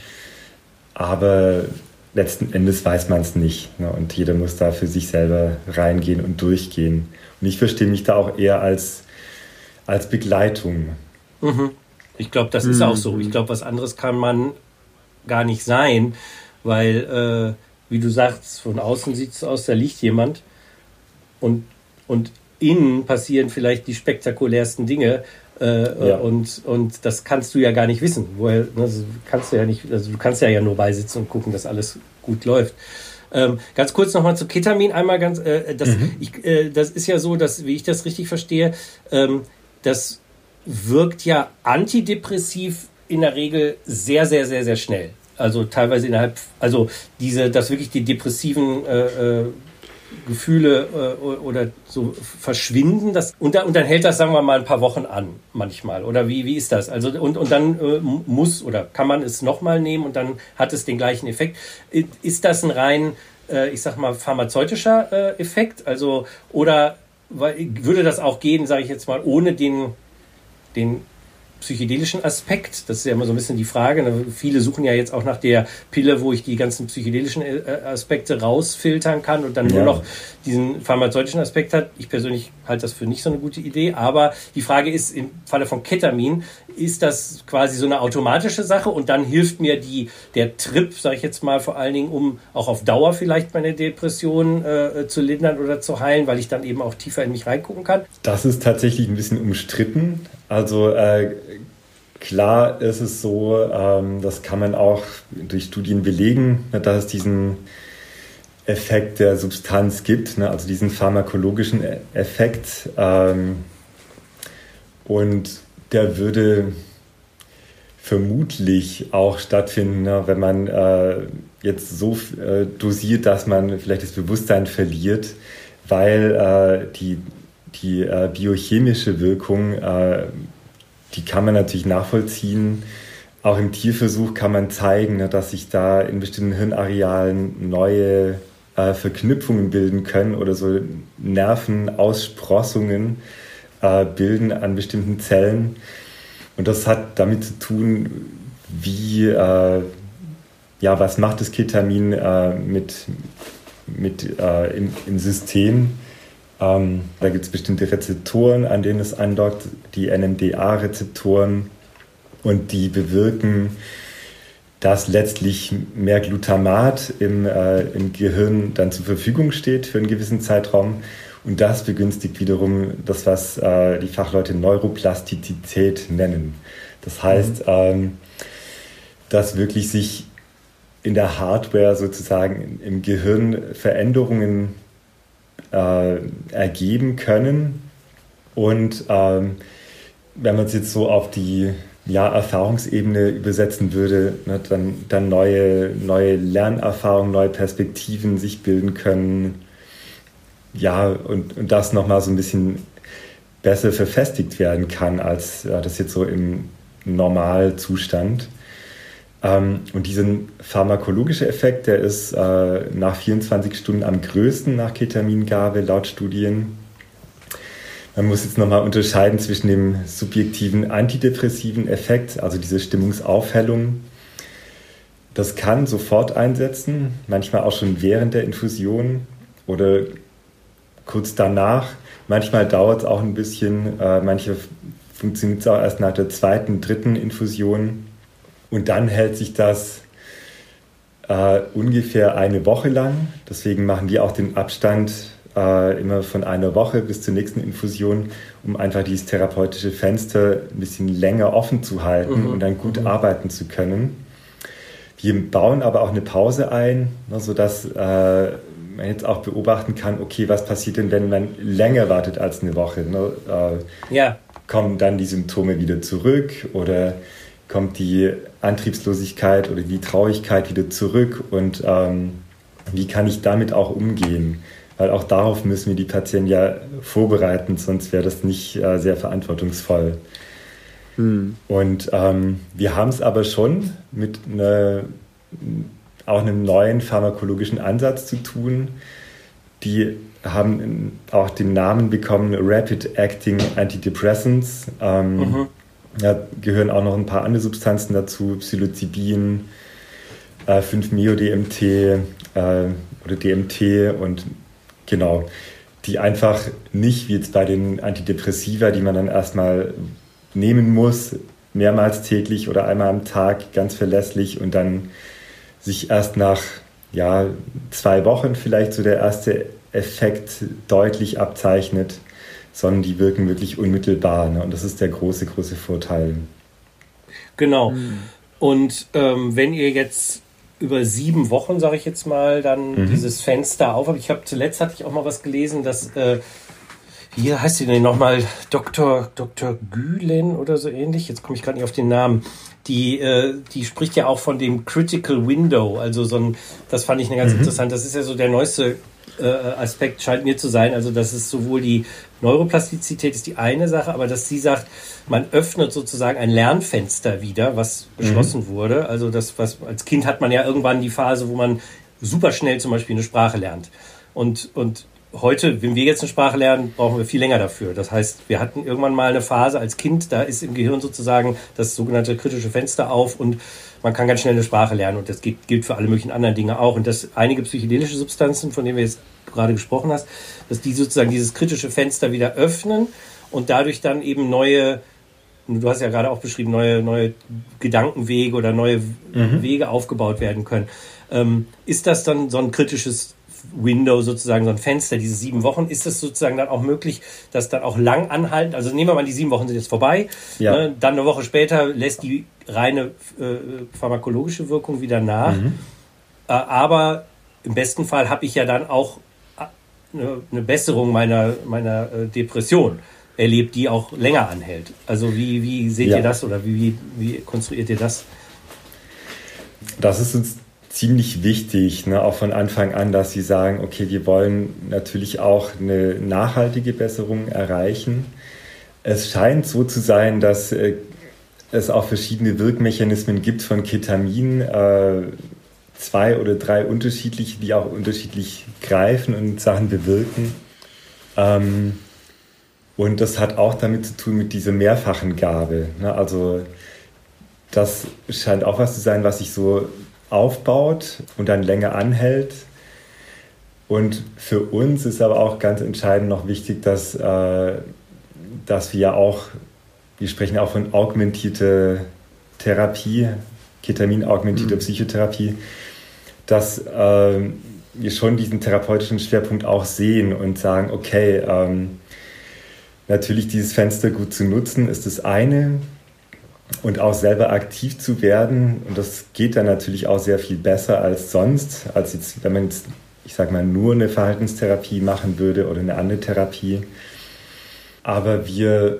aber letzten Endes weiß man es nicht. Ne? Und jeder muss da für sich selber reingehen und durchgehen. Und ich verstehe mich da auch eher als, als Begleitung. Mhm. Ich glaube, das ist mhm. auch so. Ich glaube, was anderes kann man gar nicht sein, weil, äh, wie du sagst, von außen sieht es aus, da liegt jemand und, und innen passieren vielleicht die spektakulärsten Dinge. Äh, ja. und, und das kannst du ja gar nicht wissen. Woher, also kannst du ja nicht, also du kannst ja, ja nur beisitzen und gucken, dass alles gut läuft. Ähm, ganz kurz nochmal zu Ketamin einmal ganz, äh, das, mhm. ich, äh, das ist ja so, dass, wie ich das richtig verstehe, ähm, das wirkt ja antidepressiv in der Regel sehr, sehr, sehr, sehr schnell. Also teilweise innerhalb, also diese, dass wirklich die depressiven äh, äh, Gefühle äh, oder so verschwinden. Das, und, da, und dann hält das, sagen wir mal, ein paar Wochen an manchmal. Oder wie, wie ist das? Also und, und dann äh, muss oder kann man es nochmal nehmen und dann hat es den gleichen Effekt. Ist das ein rein, äh, ich sag mal, pharmazeutischer äh, Effekt? Also oder weil, würde das auch gehen, sage ich jetzt mal, ohne den, den psychedelischen Aspekt? Das ist ja immer so ein bisschen die Frage. Viele suchen ja jetzt auch nach der Pille, wo ich die ganzen psychedelischen Aspekte rausfiltern kann und dann ja. nur noch diesen pharmazeutischen Aspekt hat. Ich persönlich halte das für nicht so eine gute Idee. Aber die Frage ist, im Falle von Ketamin, ist das quasi so eine automatische Sache und dann hilft mir die, der Trip, sage ich jetzt mal, vor allen Dingen, um auch auf Dauer vielleicht meine Depression äh, zu lindern oder zu heilen, weil ich dann eben auch tiefer in mich reingucken kann? Das ist tatsächlich ein bisschen umstritten. Also äh, klar ist es so, ähm, das kann man auch durch Studien belegen, dass es diesen Effekt der Substanz gibt, ne, also diesen pharmakologischen Effekt. Ähm, und der würde vermutlich auch stattfinden, ne, wenn man äh, jetzt so äh, dosiert, dass man vielleicht das Bewusstsein verliert, weil äh, die, die äh, biochemische Wirkung äh, die kann man natürlich nachvollziehen. Auch im Tierversuch kann man zeigen, dass sich da in bestimmten Hirnarealen neue äh, Verknüpfungen bilden können oder so Nervenaussprossungen. äh, bilden an bestimmten Zellen. Und das hat damit zu tun, wie, äh, ja, was macht das Ketamin äh, mit, mit, äh, im, im System. Ähm, da gibt es bestimmte Rezeptoren, an denen es andockt, die N M D A-Rezeptoren, und die bewirken, dass letztlich mehr Glutamat im, äh, im Gehirn dann zur Verfügung steht für einen gewissen Zeitraum. Und das begünstigt wiederum das, was äh, die Fachleute Neuroplastizität nennen. Das heißt, mhm. ähm, dass wirklich sich in der Hardware sozusagen im Gehirn Veränderungen äh, ergeben können. Und ähm, wenn man es jetzt so auf die ja, Erfahrungsebene übersetzen würde, ne, dann, dann neue, neue Lernerfahrungen, neue Perspektiven sich bilden können. Ja, und, und das nochmal so ein bisschen besser verfestigt werden kann, als ja, das jetzt so im Normalzustand. Ähm, und diesen pharmakologische Effekt, der ist äh, nach vierundzwanzig Stunden am größten nach Ketamingabe laut Studien. Man muss jetzt nochmal unterscheiden zwischen dem subjektiven antidepressiven Effekt, also diese Stimmungsaufhellung. Das kann sofort einsetzen, manchmal auch schon während der Infusion oder kurz danach. Manchmal dauert es auch ein bisschen, äh, manche funktioniert es auch erst nach der zweiten, dritten Infusion. Und dann hält sich das äh, ungefähr eine Woche lang. Deswegen machen die auch den Abstand äh, immer von einer Woche bis zur nächsten Infusion, um einfach dieses therapeutische Fenster ein bisschen länger offen zu halten mhm. und dann gut mhm. arbeiten zu können. Wir bauen aber auch eine Pause ein, ne, sodass äh, man jetzt auch beobachten kann, okay, was passiert denn, wenn man länger wartet als eine Woche? Ne? Äh, ja. Kommen dann die Symptome wieder zurück oder kommt die Antriebslosigkeit oder die Traurigkeit wieder zurück, und ähm, wie kann ich damit auch umgehen? Weil auch darauf müssen wir die Patienten ja vorbereiten, sonst wäre das nicht äh, sehr verantwortungsvoll. Hm. Und ähm, wir haben es aber schon mit einer, auch einem neuen pharmakologischen Ansatz zu tun. Die haben auch den Namen bekommen Rapid Acting Antidepressants. Ähm, mhm. Da gehören auch noch ein paar andere Substanzen dazu, Psilocybin, äh, fünf Meo D M T äh, oder D M T, und genau, die einfach nicht wie jetzt bei den Antidepressiva, die man dann erstmal nehmen muss, mehrmals täglich oder einmal am Tag, ganz verlässlich, und dann sich erst nach ja, zwei Wochen vielleicht so der erste Effekt deutlich abzeichnet, sondern die wirken wirklich unmittelbar. Ne? Und das ist der große, große Vorteil. Genau. Mhm. Und ähm, wenn ihr jetzt über sieben Wochen, sage ich jetzt mal, dann mhm. dieses Fenster auf habt, ich habe zuletzt hatte ich auch mal was gelesen, dass äh, hier heißt sie denn nochmal Doktor Doktor Gülen oder so ähnlich, jetzt komme ich gerade nicht auf den Namen, die, äh, die spricht ja auch von dem Critical Window, also so ein, das fand ich eine ganz mhm. interessant, das ist ja so der neueste äh, Aspekt, scheint mir zu sein, also das ist sowohl die Neuroplastizität ist die eine Sache, aber dass sie sagt, man öffnet sozusagen ein Lernfenster wieder, was geschlossen mhm. wurde, also das, was als Kind hat man ja irgendwann die Phase, wo man super schnell zum Beispiel eine Sprache lernt, und, und heute, wenn wir jetzt eine Sprache lernen, brauchen wir viel länger dafür. Das heißt, wir hatten irgendwann mal eine Phase als Kind, da ist im Gehirn sozusagen das sogenannte kritische Fenster auf und man kann ganz schnell eine Sprache lernen, und das gilt, gilt für alle möglichen anderen Dinge auch. Und dass einige psychedelische Substanzen, von denen wir jetzt gerade gesprochen hast, dass die sozusagen dieses kritische Fenster wieder öffnen und dadurch dann eben neue, du hast ja gerade auch beschrieben, neue, neue Gedankenwege oder neue mhm. Wege aufgebaut werden können. Ähm, ist das dann so ein kritisches Window sozusagen, so ein Fenster, diese sieben Wochen, ist es sozusagen dann auch möglich, dass dann auch lang anhalten, also nehmen wir mal, die sieben Wochen sind jetzt vorbei, ja. ne, dann eine Woche später lässt die reine äh, pharmakologische Wirkung wieder nach, mhm. äh, aber im besten Fall habe ich ja dann auch eine, eine Besserung meiner, meiner äh, Depression erlebt, die auch länger anhält. Also wie, wie seht ja. ihr das, oder wie, wie konstruiert ihr das? Das ist uns ziemlich wichtig, ne, auch von Anfang an, dass sie sagen, okay, wir wollen natürlich auch eine nachhaltige Besserung erreichen. Es scheint so zu sein, dass äh, es auch verschiedene Wirkmechanismen gibt von Ketamin, äh, zwei oder drei unterschiedliche, die auch unterschiedlich greifen und Sachen bewirken. Ähm, Und das hat auch damit zu tun mit dieser mehrfachen Gabe. Ne? Also das scheint auch was zu sein, was sich so aufbaut und dann länger anhält. Und für uns ist aber auch ganz entscheidend noch wichtig, dass, äh, dass wir ja auch, wir sprechen auch von augmentierte Therapie, Ketamin-augmentierte mhm. Psychotherapie, dass äh, wir schon diesen therapeutischen Schwerpunkt auch sehen und sagen, okay, ähm, natürlich dieses Fenster gut zu nutzen ist das eine und auch selber aktiv zu werden. Und das geht dann natürlich auch sehr viel besser als sonst, als jetzt, wenn man jetzt, ich sage mal, nur eine Verhaltenstherapie machen würde oder eine andere Therapie. Aber wir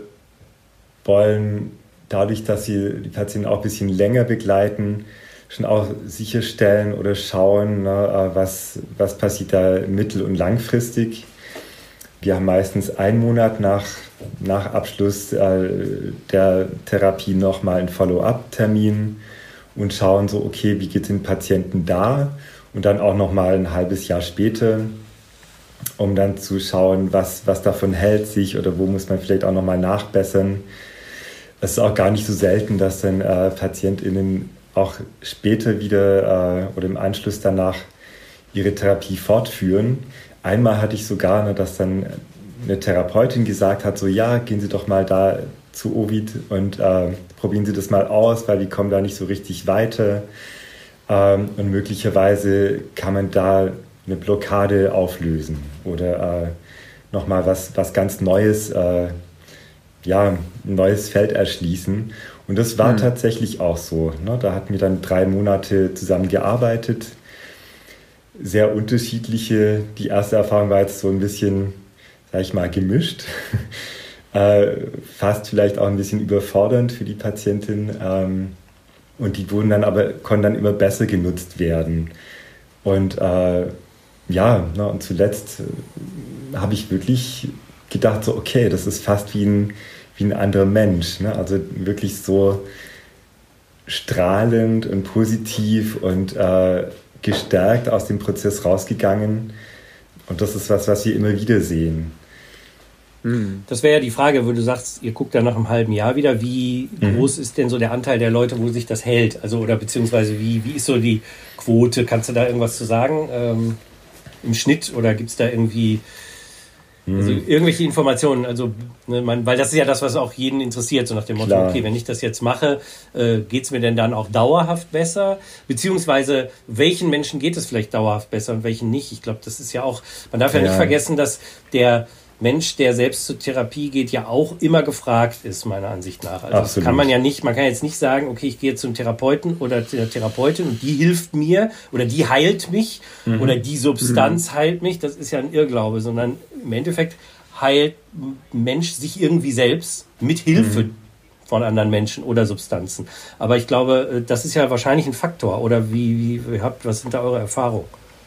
wollen dadurch, dass wir die Patienten auch ein bisschen länger begleiten, schon auch sicherstellen oder schauen, ne, was, was passiert da mittel- und langfristig. Wir haben meistens einen Monat nach, nach Abschluss äh, der Therapie nochmal einen Follow-up-Termin und schauen so, okay, wie geht es den Patienten da? Und dann auch nochmal ein halbes Jahr später, um dann zu schauen, was, was davon hält sich oder wo muss man vielleicht auch nochmal nachbessern. Es ist auch gar nicht so selten, dass dann äh, PatientInnen auch später wieder äh, oder im Anschluss danach ihre Therapie fortführen. Einmal hatte ich sogar, ne, dass dann eine Therapeutin gesagt hat, so ja, gehen Sie doch mal da zu Ovid und äh, probieren Sie das mal aus, weil die kommen da nicht so richtig weiter. Ähm, und möglicherweise kann man da eine Blockade auflösen oder äh, nochmal was, was ganz Neues, äh, ja, ein neues Feld erschließen. Und das war mhm. tatsächlich auch so. Ne? Da hatten wir dann drei Monate zusammen gearbeitet. Sehr unterschiedliche. Die erste Erfahrung war jetzt so ein bisschen, sag ich mal, gemischt. äh, fast vielleicht auch ein bisschen überfordernd für die Patientin. Ähm, und die wurden dann aber, konnten dann immer besser genutzt werden. Und äh, ja, ne, und zuletzt äh, habe ich wirklich gedacht, so okay, das ist fast wie ein, wie ein anderer Mensch. Ne? Also wirklich so strahlend und positiv und äh, gestärkt aus dem Prozess rausgegangen. Und das ist was, was wir immer wieder sehen. Das wäre ja die Frage, wo du sagst, ihr guckt ja nach einem halben Jahr wieder, wie mhm. groß ist denn so der Anteil der Leute, wo sich das hält? Also, oder beziehungsweise wie, wie ist so die Quote? Kannst du da irgendwas zu sagen? Ähm, im Schnitt oder gibt es da irgendwie also irgendwelche Informationen, also ne, man, weil das ist ja das, was auch jeden interessiert, so nach dem Motto, Klar. okay, wenn ich das jetzt mache, äh, geht es mir denn dann auch dauerhaft besser? Beziehungsweise welchen Menschen geht es vielleicht dauerhaft besser und welchen nicht? Ich glaube, das ist ja auch, man darf ja, ja nicht vergessen, dass der Mensch, der selbst zur Therapie geht, ja auch immer gefragt ist, meiner Ansicht nach. Also das kann man ja nicht, man kann jetzt nicht sagen, okay, ich gehe zum Therapeuten oder der Therapeutin und die hilft mir oder die heilt mich mhm. oder die Substanz mhm. heilt mich. Das ist ja ein Irrglaube, sondern im Endeffekt heilt ein Mensch sich irgendwie selbst mit Hilfe mhm. von anderen Menschen oder Substanzen. Aber ich glaube, das ist ja wahrscheinlich ein Faktor. Oder wie, wie habt, was sind da eure Erfahrungen?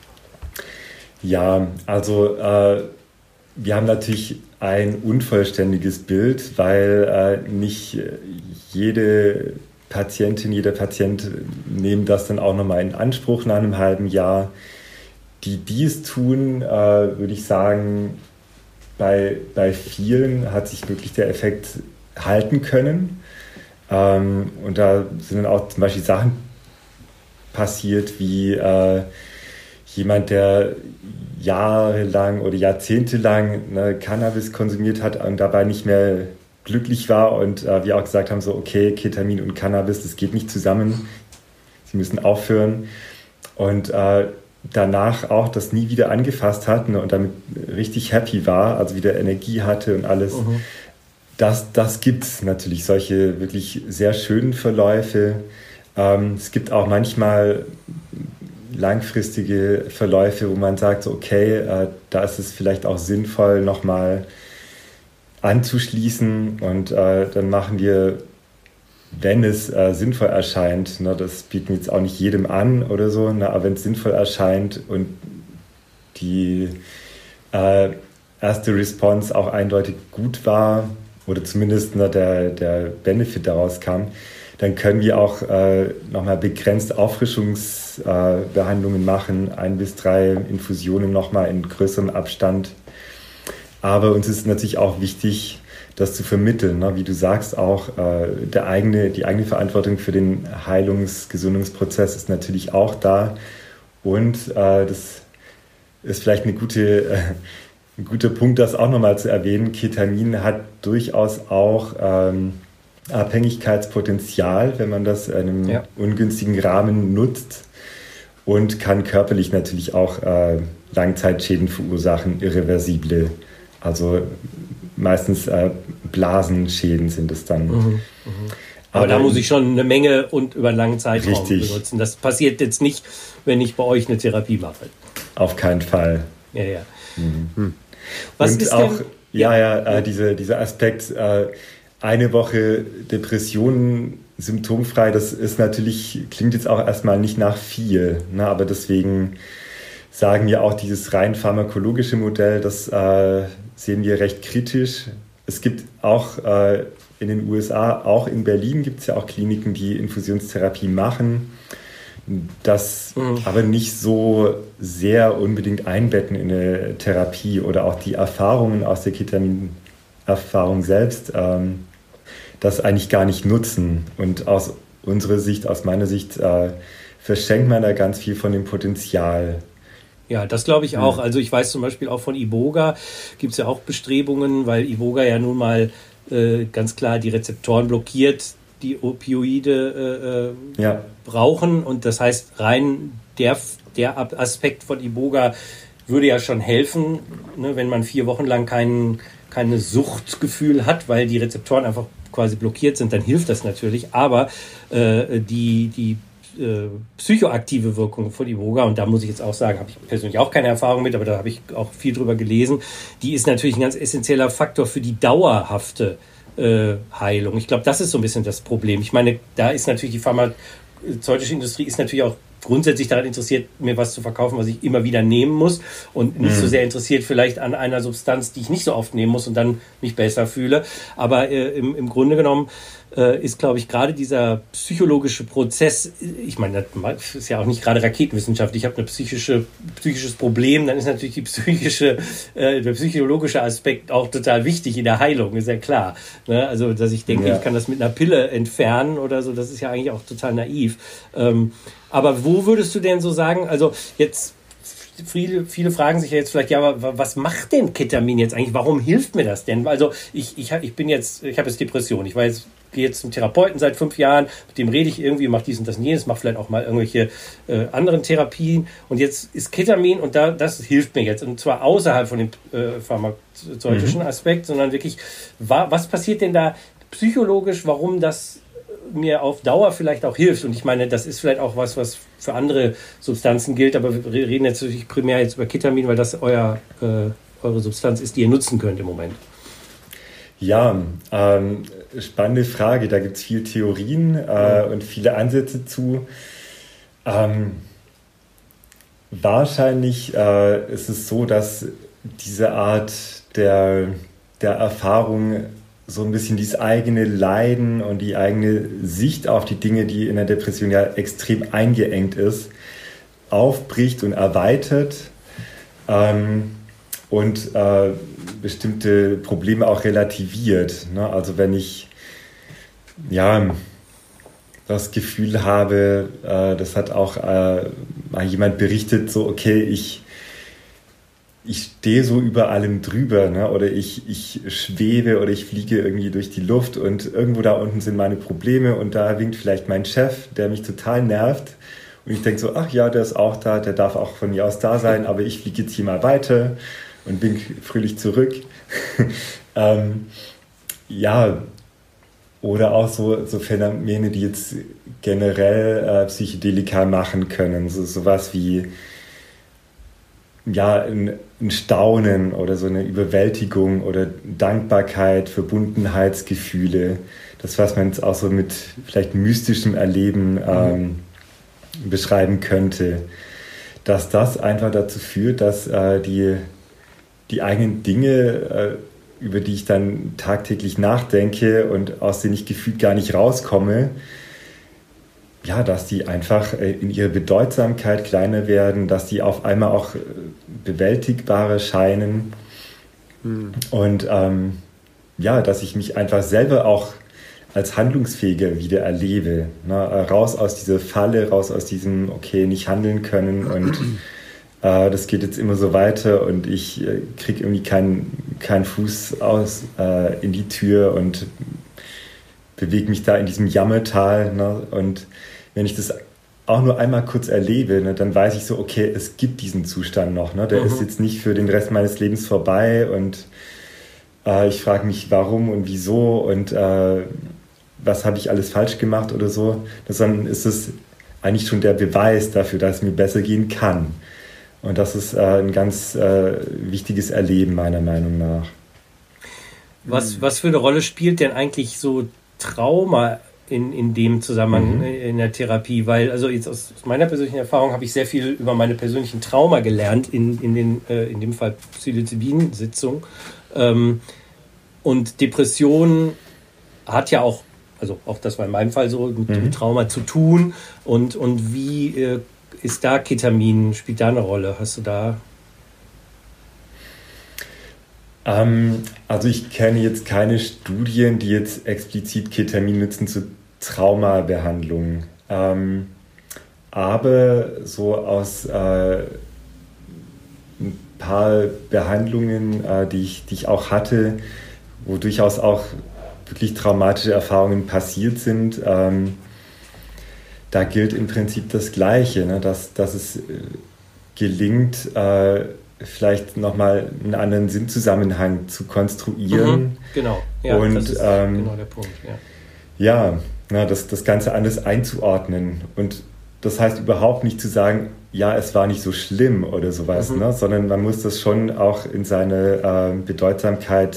Ja, also äh wir haben natürlich ein unvollständiges Bild, weil äh, nicht jede Patientin, jeder Patient nehmen das dann auch nochmal in Anspruch nach einem halben Jahr. Die, die es tun, äh, würde ich sagen, bei, bei vielen hat sich wirklich der Effekt halten können. Ähm, und da sind dann auch zum Beispiel Sachen passiert, wie äh, jemand, der jahrelang oder jahrzehntelang ne, Cannabis konsumiert hat und dabei nicht mehr glücklich war und äh, wir auch gesagt haben, so okay, Ketamin und Cannabis, das geht nicht zusammen, sie müssen aufhören und äh, danach auch das nie wieder angefasst hat ne, und damit richtig happy war, also wieder Energie hatte und alles. Mhm. Das, das gibt es natürlich, solche wirklich sehr schönen Verläufe. Ähm, es gibt auch manchmal langfristige Verläufe, wo man sagt, so, okay, äh, da ist es vielleicht auch sinnvoll, nochmal anzuschließen und äh, dann machen wir, wenn es äh, sinnvoll erscheint, ne, das bieten wir jetzt auch nicht jedem an oder so, ne, aber wenn es sinnvoll erscheint und die äh, erste Response auch eindeutig gut war oder zumindest ne, der, der Benefit daraus kam, dann können wir auch äh, nochmal begrenzt Auffrischungsbehandlungen äh, machen, ein bis drei Infusionen nochmal in größerem Abstand. Aber uns ist natürlich auch wichtig, das zu vermitteln, ne? Wie du sagst, auch äh, der eigene, die eigene Verantwortung für den Heilungs-, Gesundungsprozess ist natürlich auch da. Und äh, das ist vielleicht eine gute, äh, ein guter Punkt, das auch nochmal zu erwähnen. Ketamin hat durchaus auch ähm, Abhängigkeitspotenzial, wenn man das in einem ja. ungünstigen Rahmen nutzt, und kann körperlich natürlich auch äh, Langzeitschäden verursachen, irreversible. Also meistens äh, Blasenschäden sind es dann. Mhm, mh. Aber, Aber da muss ich schon eine Menge und über einen langen Zeitraum richtig. benutzen. Das passiert jetzt nicht, wenn ich bei euch eine Therapie mache. Auf keinen Fall. Ja, ja. Mhm. Was und ist auch, denn? Ja, ja, äh, diese, dieser Aspekt, äh, eine Woche Depressionen symptomfrei, das ist natürlich, klingt jetzt auch erstmal nicht nach viel, ne? Aber deswegen sagen wir auch, dieses rein pharmakologische Modell, das äh, sehen wir recht kritisch. Es gibt auch äh, in den U S A, auch in Berlin gibt es ja auch Kliniken, die Infusionstherapie machen, das mhm. aber nicht so sehr unbedingt einbetten in eine Therapie oder auch die Erfahrungen aus der Ketamin-Erfahrung selbst, ähm, das eigentlich gar nicht nutzen. Und aus unserer Sicht, aus meiner Sicht, äh, verschenkt man da ganz viel von dem Potenzial. Ja, das glaube ich auch. Also ich weiß zum Beispiel auch von Iboga, gibt es ja auch Bestrebungen, weil Iboga ja nun mal äh, ganz klar die Rezeptoren blockiert, die Opioide äh, ja. brauchen. Und das heißt, rein der, der Aspekt von Iboga würde ja schon helfen, ne, wenn man vier Wochen lang kein, keine Suchtgefühl hat, weil die Rezeptoren einfach quasi blockiert sind, dann hilft das natürlich. Aber äh, die, die äh, psychoaktive Wirkung von Iboga, und da muss ich jetzt auch sagen, habe ich persönlich auch keine Erfahrung mit, aber da habe ich auch viel drüber gelesen, die ist natürlich ein ganz essentieller Faktor für die dauerhafte äh, Heilung. Ich glaube, das ist so ein bisschen das Problem. Ich meine, da ist natürlich die pharmazeutische Industrie ist natürlich auch grundsätzlich daran interessiert, mir was zu verkaufen, was ich immer wieder nehmen muss, und nicht mhm. so sehr interessiert vielleicht an einer Substanz, die ich nicht so oft nehmen muss und dann mich besser fühle. Aber äh, im, im Grunde genommen äh, ist, glaube ich, gerade dieser psychologische Prozess, ich meine, das ist ja auch nicht gerade Raketenwissenschaft, ich habe ein psychische, psychisches Problem, dann ist natürlich die psychische, äh, der psychologische Aspekt auch total wichtig in der Heilung, ist ja klar. Ne? Also, dass ich denke, ja. ich kann das mit einer Pille entfernen oder so, das ist ja eigentlich auch total naiv. Ähm, Aber wo würdest du denn so sagen, also jetzt, viele, viele fragen sich ja jetzt vielleicht, ja, aber was macht denn Ketamin jetzt eigentlich? Warum hilft mir das denn? Also ich, ich, ich bin jetzt, ich habe jetzt Depression, ich war jetzt, gehe jetzt zum Therapeuten seit fünf Jahren, mit dem rede ich irgendwie, mache dies und das und jenes, mache vielleicht auch mal irgendwelche äh, anderen Therapien, und jetzt ist Ketamin, und da, das hilft mir jetzt, und zwar außerhalb von dem äh, pharmazeutischen mhm. Aspekt, sondern wirklich, wa, was passiert denn da psychologisch, warum das mir auf Dauer vielleicht auch hilft? Und ich meine, das ist vielleicht auch was, was für andere Substanzen gilt, aber wir reden jetzt natürlich primär jetzt über Ketamin, weil das euer, äh, eure Substanz ist, die ihr nutzen könnt im Moment. Ja, ähm, spannende Frage. Da gibt es viele Theorien äh, und viele Ansätze zu. Ähm, wahrscheinlich äh, ist es so, dass diese Art der, der Erfahrung so ein bisschen dieses eigene Leiden und die eigene Sicht auf die Dinge, die in der Depression ja extrem eingeengt ist, aufbricht und erweitert ähm, und äh, bestimmte Probleme auch relativiert. Ne? Also wenn ich ja das Gefühl habe, äh, das hat auch äh, mal jemand berichtet, so okay, ich ich stehe so über allem drüber, ne? Oder ich, ich schwebe oder ich fliege irgendwie durch die Luft, und irgendwo da unten sind meine Probleme, und da winkt vielleicht mein Chef, der mich total nervt, und ich denke so, ach ja, der ist auch da, der darf auch von mir aus da sein, aber ich fliege jetzt hier mal weiter und wink fröhlich zurück. ähm, ja, oder auch so, so Phänomene, die jetzt generell äh, Psychedelika machen können, so sowas wie ja, ein, ein Staunen oder so eine Überwältigung oder Dankbarkeit, Verbundenheitsgefühle. Das, was man jetzt auch so mit vielleicht mystischem Erleben ähm, mhm. beschreiben könnte. Dass das einfach dazu führt, dass äh, die, die eigenen Dinge, äh, über die ich dann tagtäglich nachdenke und aus denen ich gefühlt gar nicht rauskomme, ja, dass die einfach in ihrer Bedeutsamkeit kleiner werden, dass die auf einmal auch bewältigbarer scheinen. Hm. Und ähm, ja, dass ich mich einfach selber auch als handlungsfähiger wieder erlebe. Ne? Raus aus dieser Falle, raus aus diesem, okay, nicht handeln können und äh, das geht jetzt immer so weiter und ich äh, kriege irgendwie keinen keinen Fuß aus äh, in die Tür und bewege mich da in diesem Jammertal. Ne? Und wenn ich das auch nur einmal kurz erlebe, ne, dann weiß ich so, okay, es gibt diesen Zustand noch. Ne? Der mhm. ist jetzt nicht für den Rest meines Lebens vorbei und äh, ich frage mich, warum und wieso und äh, was habe ich alles falsch gemacht oder so, sondern ist es eigentlich schon der Beweis dafür, dass es mir besser gehen kann. Und das ist äh, ein ganz äh, wichtiges Erleben meiner Meinung nach. Was, was für eine Rolle spielt denn eigentlich so Trauma in, in dem Zusammenhang mhm. in der Therapie? Weil, also jetzt aus meiner persönlichen Erfahrung habe ich sehr viel über meine persönlichen Trauma gelernt, in, in, den, äh, in dem Fall Psilocybin-Sitzung. Ähm, und Depression hat ja auch, also auch das war in meinem Fall so, mit dem mhm. Trauma zu tun. Und, und wie äh, ist da Ketamin, spielt da eine Rolle? Hast du da... Ähm, also ich kenne jetzt keine Studien, die jetzt explizit Ketamin nutzen zur Traumabehandlung. Ähm, aber so aus äh, ein paar Behandlungen, äh, die ich, die ich auch hatte, wo durchaus auch wirklich traumatische Erfahrungen passiert sind, ähm, da gilt im Prinzip das Gleiche, ne? dass, dass es äh, gelingt, äh, vielleicht nochmal einen anderen Sinnzusammenhang zu konstruieren. Mhm, genau, ja, und, das ist ähm, genau der Punkt. Ja, ja na, das, das Ganze anders einzuordnen. Und das heißt überhaupt nicht zu sagen, ja, es war nicht so schlimm oder sowas, mhm. ne? Sondern man muss das schon auch in seine äh, Bedeutsamkeit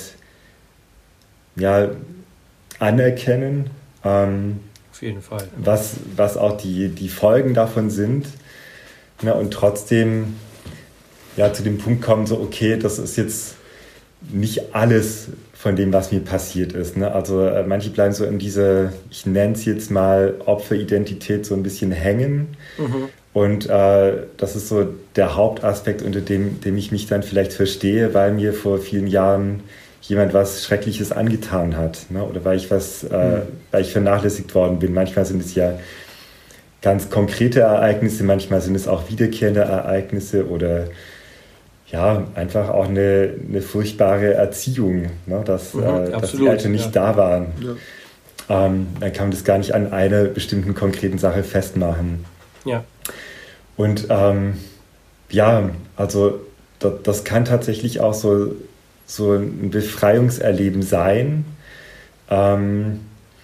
ja, anerkennen. Ähm, Auf jeden Fall. Ja. Was, was auch die, die Folgen davon sind. Na, und trotzdem ja, zu dem Punkt kommen, so okay, das ist jetzt nicht alles von dem, was mir passiert ist. Ne? Also äh, manche bleiben so in dieser, ich nenne es jetzt mal Opferidentität so ein bisschen hängen. Mhm. Und äh, das ist so der Hauptaspekt, unter dem, dem ich mich dann vielleicht verstehe, weil mir vor vielen Jahren jemand was Schreckliches angetan hat, ne? Oder weil ich was, äh, mhm. weil ich vernachlässigt worden bin. Manchmal sind es ja ganz konkrete Ereignisse, manchmal sind es auch wiederkehrende Ereignisse oder ja, einfach auch eine, eine furchtbare Erziehung, ne? dass, mhm, äh, dass die Eltern nicht ja. da waren. Ja. Ähm, dann kann man das gar nicht an einer bestimmten konkreten Sache festmachen. Ja. Und ähm, ja, also das, das kann tatsächlich auch so so ein Befreiungserleben sein. Ähm,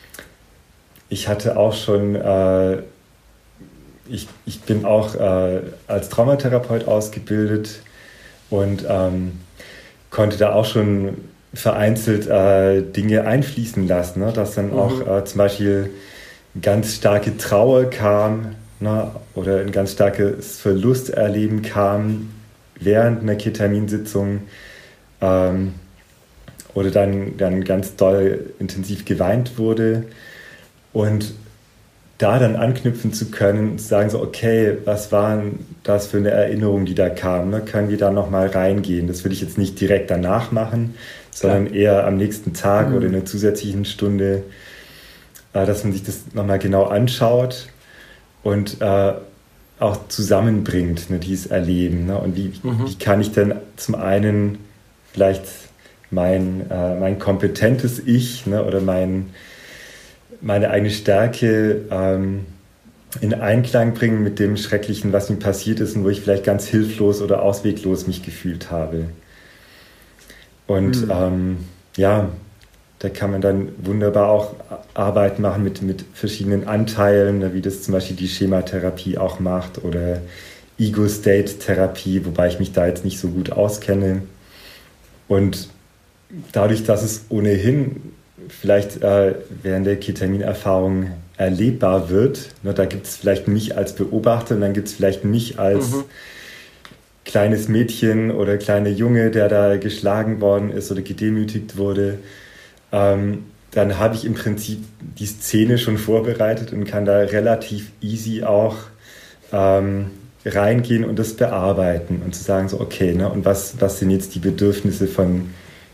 ich hatte auch schon, äh, ich, ich bin auch äh, als Traumatherapeut ausgebildet und ähm, konnte da auch schon vereinzelt äh, Dinge einfließen lassen, ne? Dass dann mhm. auch äh, zum Beispiel ganz starke Trauer kam, ne? Oder ein ganz starkes Verlusterleben kam während einer Ketaminsitzung. Ähm, oder dann, dann ganz doll intensiv geweint wurde und da dann anknüpfen zu können und zu sagen so, okay, was waren das für eine Erinnerung, die da kam, ne? Können wir da nochmal reingehen? Das würde ich jetzt nicht direkt danach machen, sondern ja. eher am nächsten Tag mhm. oder in einer zusätzlichen Stunde, äh, dass man sich das nochmal genau anschaut und äh, auch zusammenbringt, ne, dieses Erleben, ne? Und wie, mhm. wie kann ich denn zum einen vielleicht mein, äh, mein kompetentes Ich, ne, oder mein, meine eigene Stärke ähm, in Einklang bringen mit dem Schrecklichen, was mir passiert ist und wo ich vielleicht ganz hilflos oder ausweglos mich gefühlt habe. Und mhm. ähm, ja, da kann man dann wunderbar auch Arbeit machen mit, mit verschiedenen Anteilen, ne, wie das zum Beispiel die Schematherapie auch macht oder Ego-State-Therapie, wobei ich mich da jetzt nicht so gut auskenne. Und dadurch, dass es ohnehin vielleicht äh, während der Ketaminerfahrung erlebbar wird, ne, da gibt es vielleicht mich als Beobachter und dann gibt es vielleicht mich als mhm. kleines Mädchen oder kleiner Junge, der da geschlagen worden ist oder gedemütigt wurde, ähm, dann habe ich im Prinzip die Szene schon vorbereitet und kann da relativ easy auch ähm, reingehen und das bearbeiten und zu sagen so, okay, ne, und was, was sind jetzt die Bedürfnisse von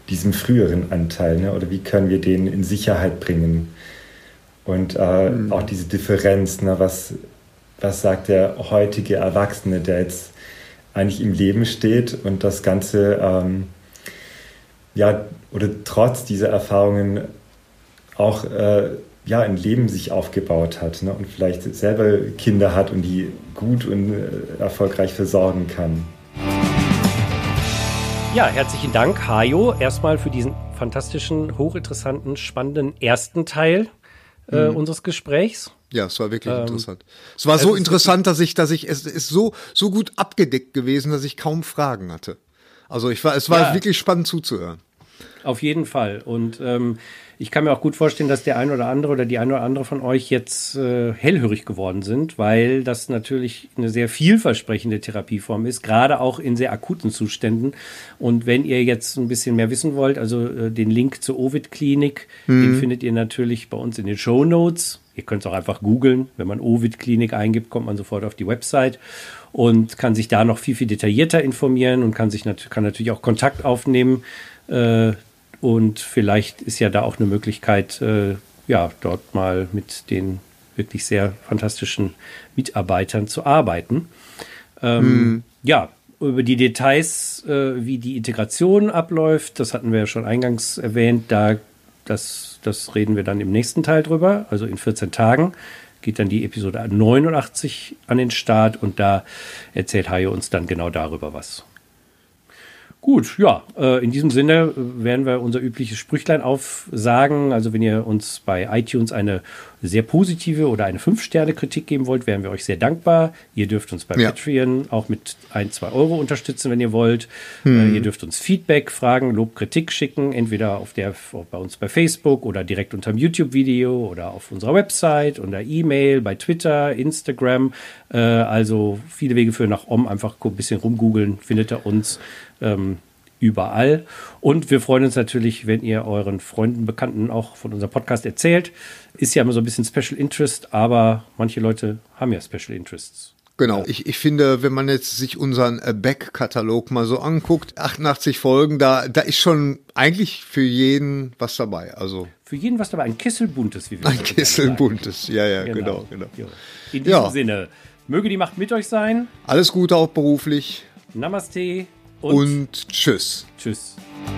diesem früheren Anteil, ne? Oder wie können wir den in Sicherheit bringen? Und äh, mhm. auch diese Differenz, ne? was, was sagt der heutige Erwachsene, der jetzt eigentlich im Leben steht und das Ganze, ähm, ja, oder trotz dieser Erfahrungen auch äh, ja, ein Leben sich aufgebaut hat, ne? Und vielleicht selber Kinder hat und die gut und äh, erfolgreich versorgen kann. Ja, herzlichen Dank, Hajo, erstmal für diesen fantastischen, hochinteressanten, spannenden ersten Teil äh, mhm. unseres Gesprächs. Ja, es war wirklich ähm, interessant. Es war so interessant, dass ich, dass ich, es ist so, so gut abgedeckt gewesen, dass ich kaum Fragen hatte. Also ich war, es war ja. wirklich spannend zuzuhören. Auf jeden Fall. Und ähm, ich kann mir auch gut vorstellen, dass der ein oder andere oder die ein oder andere von euch jetzt äh, hellhörig geworden sind, weil das natürlich eine sehr vielversprechende Therapieform ist, gerade auch in sehr akuten Zuständen. Und wenn ihr jetzt ein bisschen mehr wissen wollt, also äh, den Link zur Ovid-Klinik, mhm. den findet ihr natürlich bei uns in den Shownotes. Ihr könnt es auch einfach googeln. Wenn man Ovid-Klinik eingibt, kommt man sofort auf die Website und kann sich da noch viel, viel detaillierter informieren und kann sich nat- kann natürlich auch Kontakt aufnehmen. Äh, Und vielleicht ist ja da auch eine Möglichkeit, äh, ja, dort mal mit den wirklich sehr fantastischen Mitarbeitern zu arbeiten. Ähm, hm. Ja, über die Details, äh, wie die Integration abläuft, das hatten wir ja schon eingangs erwähnt, da das, das reden wir dann im nächsten Teil drüber, also in vierzehn Tagen geht dann die Episode neunundachtzig an den Start und da erzählt Hajo uns dann genau darüber was. Gut, ja, äh, in diesem Sinne werden wir unser übliches Sprüchlein aufsagen. Also wenn ihr uns bei iTunes eine sehr positive oder eine fünf Sterne Kritik geben wollt, wären wir euch sehr dankbar. Ihr dürft uns bei ja. Patreon auch mit ein, zwei Euro unterstützen, wenn ihr wollt. Hm. Äh, ihr dürft uns Feedback, Fragen, Lob, Kritik schicken, entweder auf der, bei uns bei Facebook oder direkt unter dem YouTube-Video oder auf unserer Website, unter E-Mail, bei Twitter, Instagram. Äh, also viele Wege führen nach Om. Einfach ein bisschen rumgoogeln, findet ihr uns. Ähm, überall. Und wir freuen uns natürlich, wenn ihr euren Freunden, Bekannten auch von unserem Podcast erzählt. Ist ja immer so ein bisschen Special Interest, aber manche Leute haben ja Special Interests. Genau. Ich, ich finde, wenn man jetzt sich unseren Back-Katalog mal so anguckt, achtundachtzig Folgen, da, da ist schon eigentlich für jeden was dabei. Also für jeden was dabei. Ein Kessel buntes, wie wir Ein Kessel buntes, ja, ja, genau. genau, genau. In diesem ja. Sinne, möge die Macht mit euch sein. Alles Gute auch beruflich. Namaste. Und, und tschüss. Tschüss.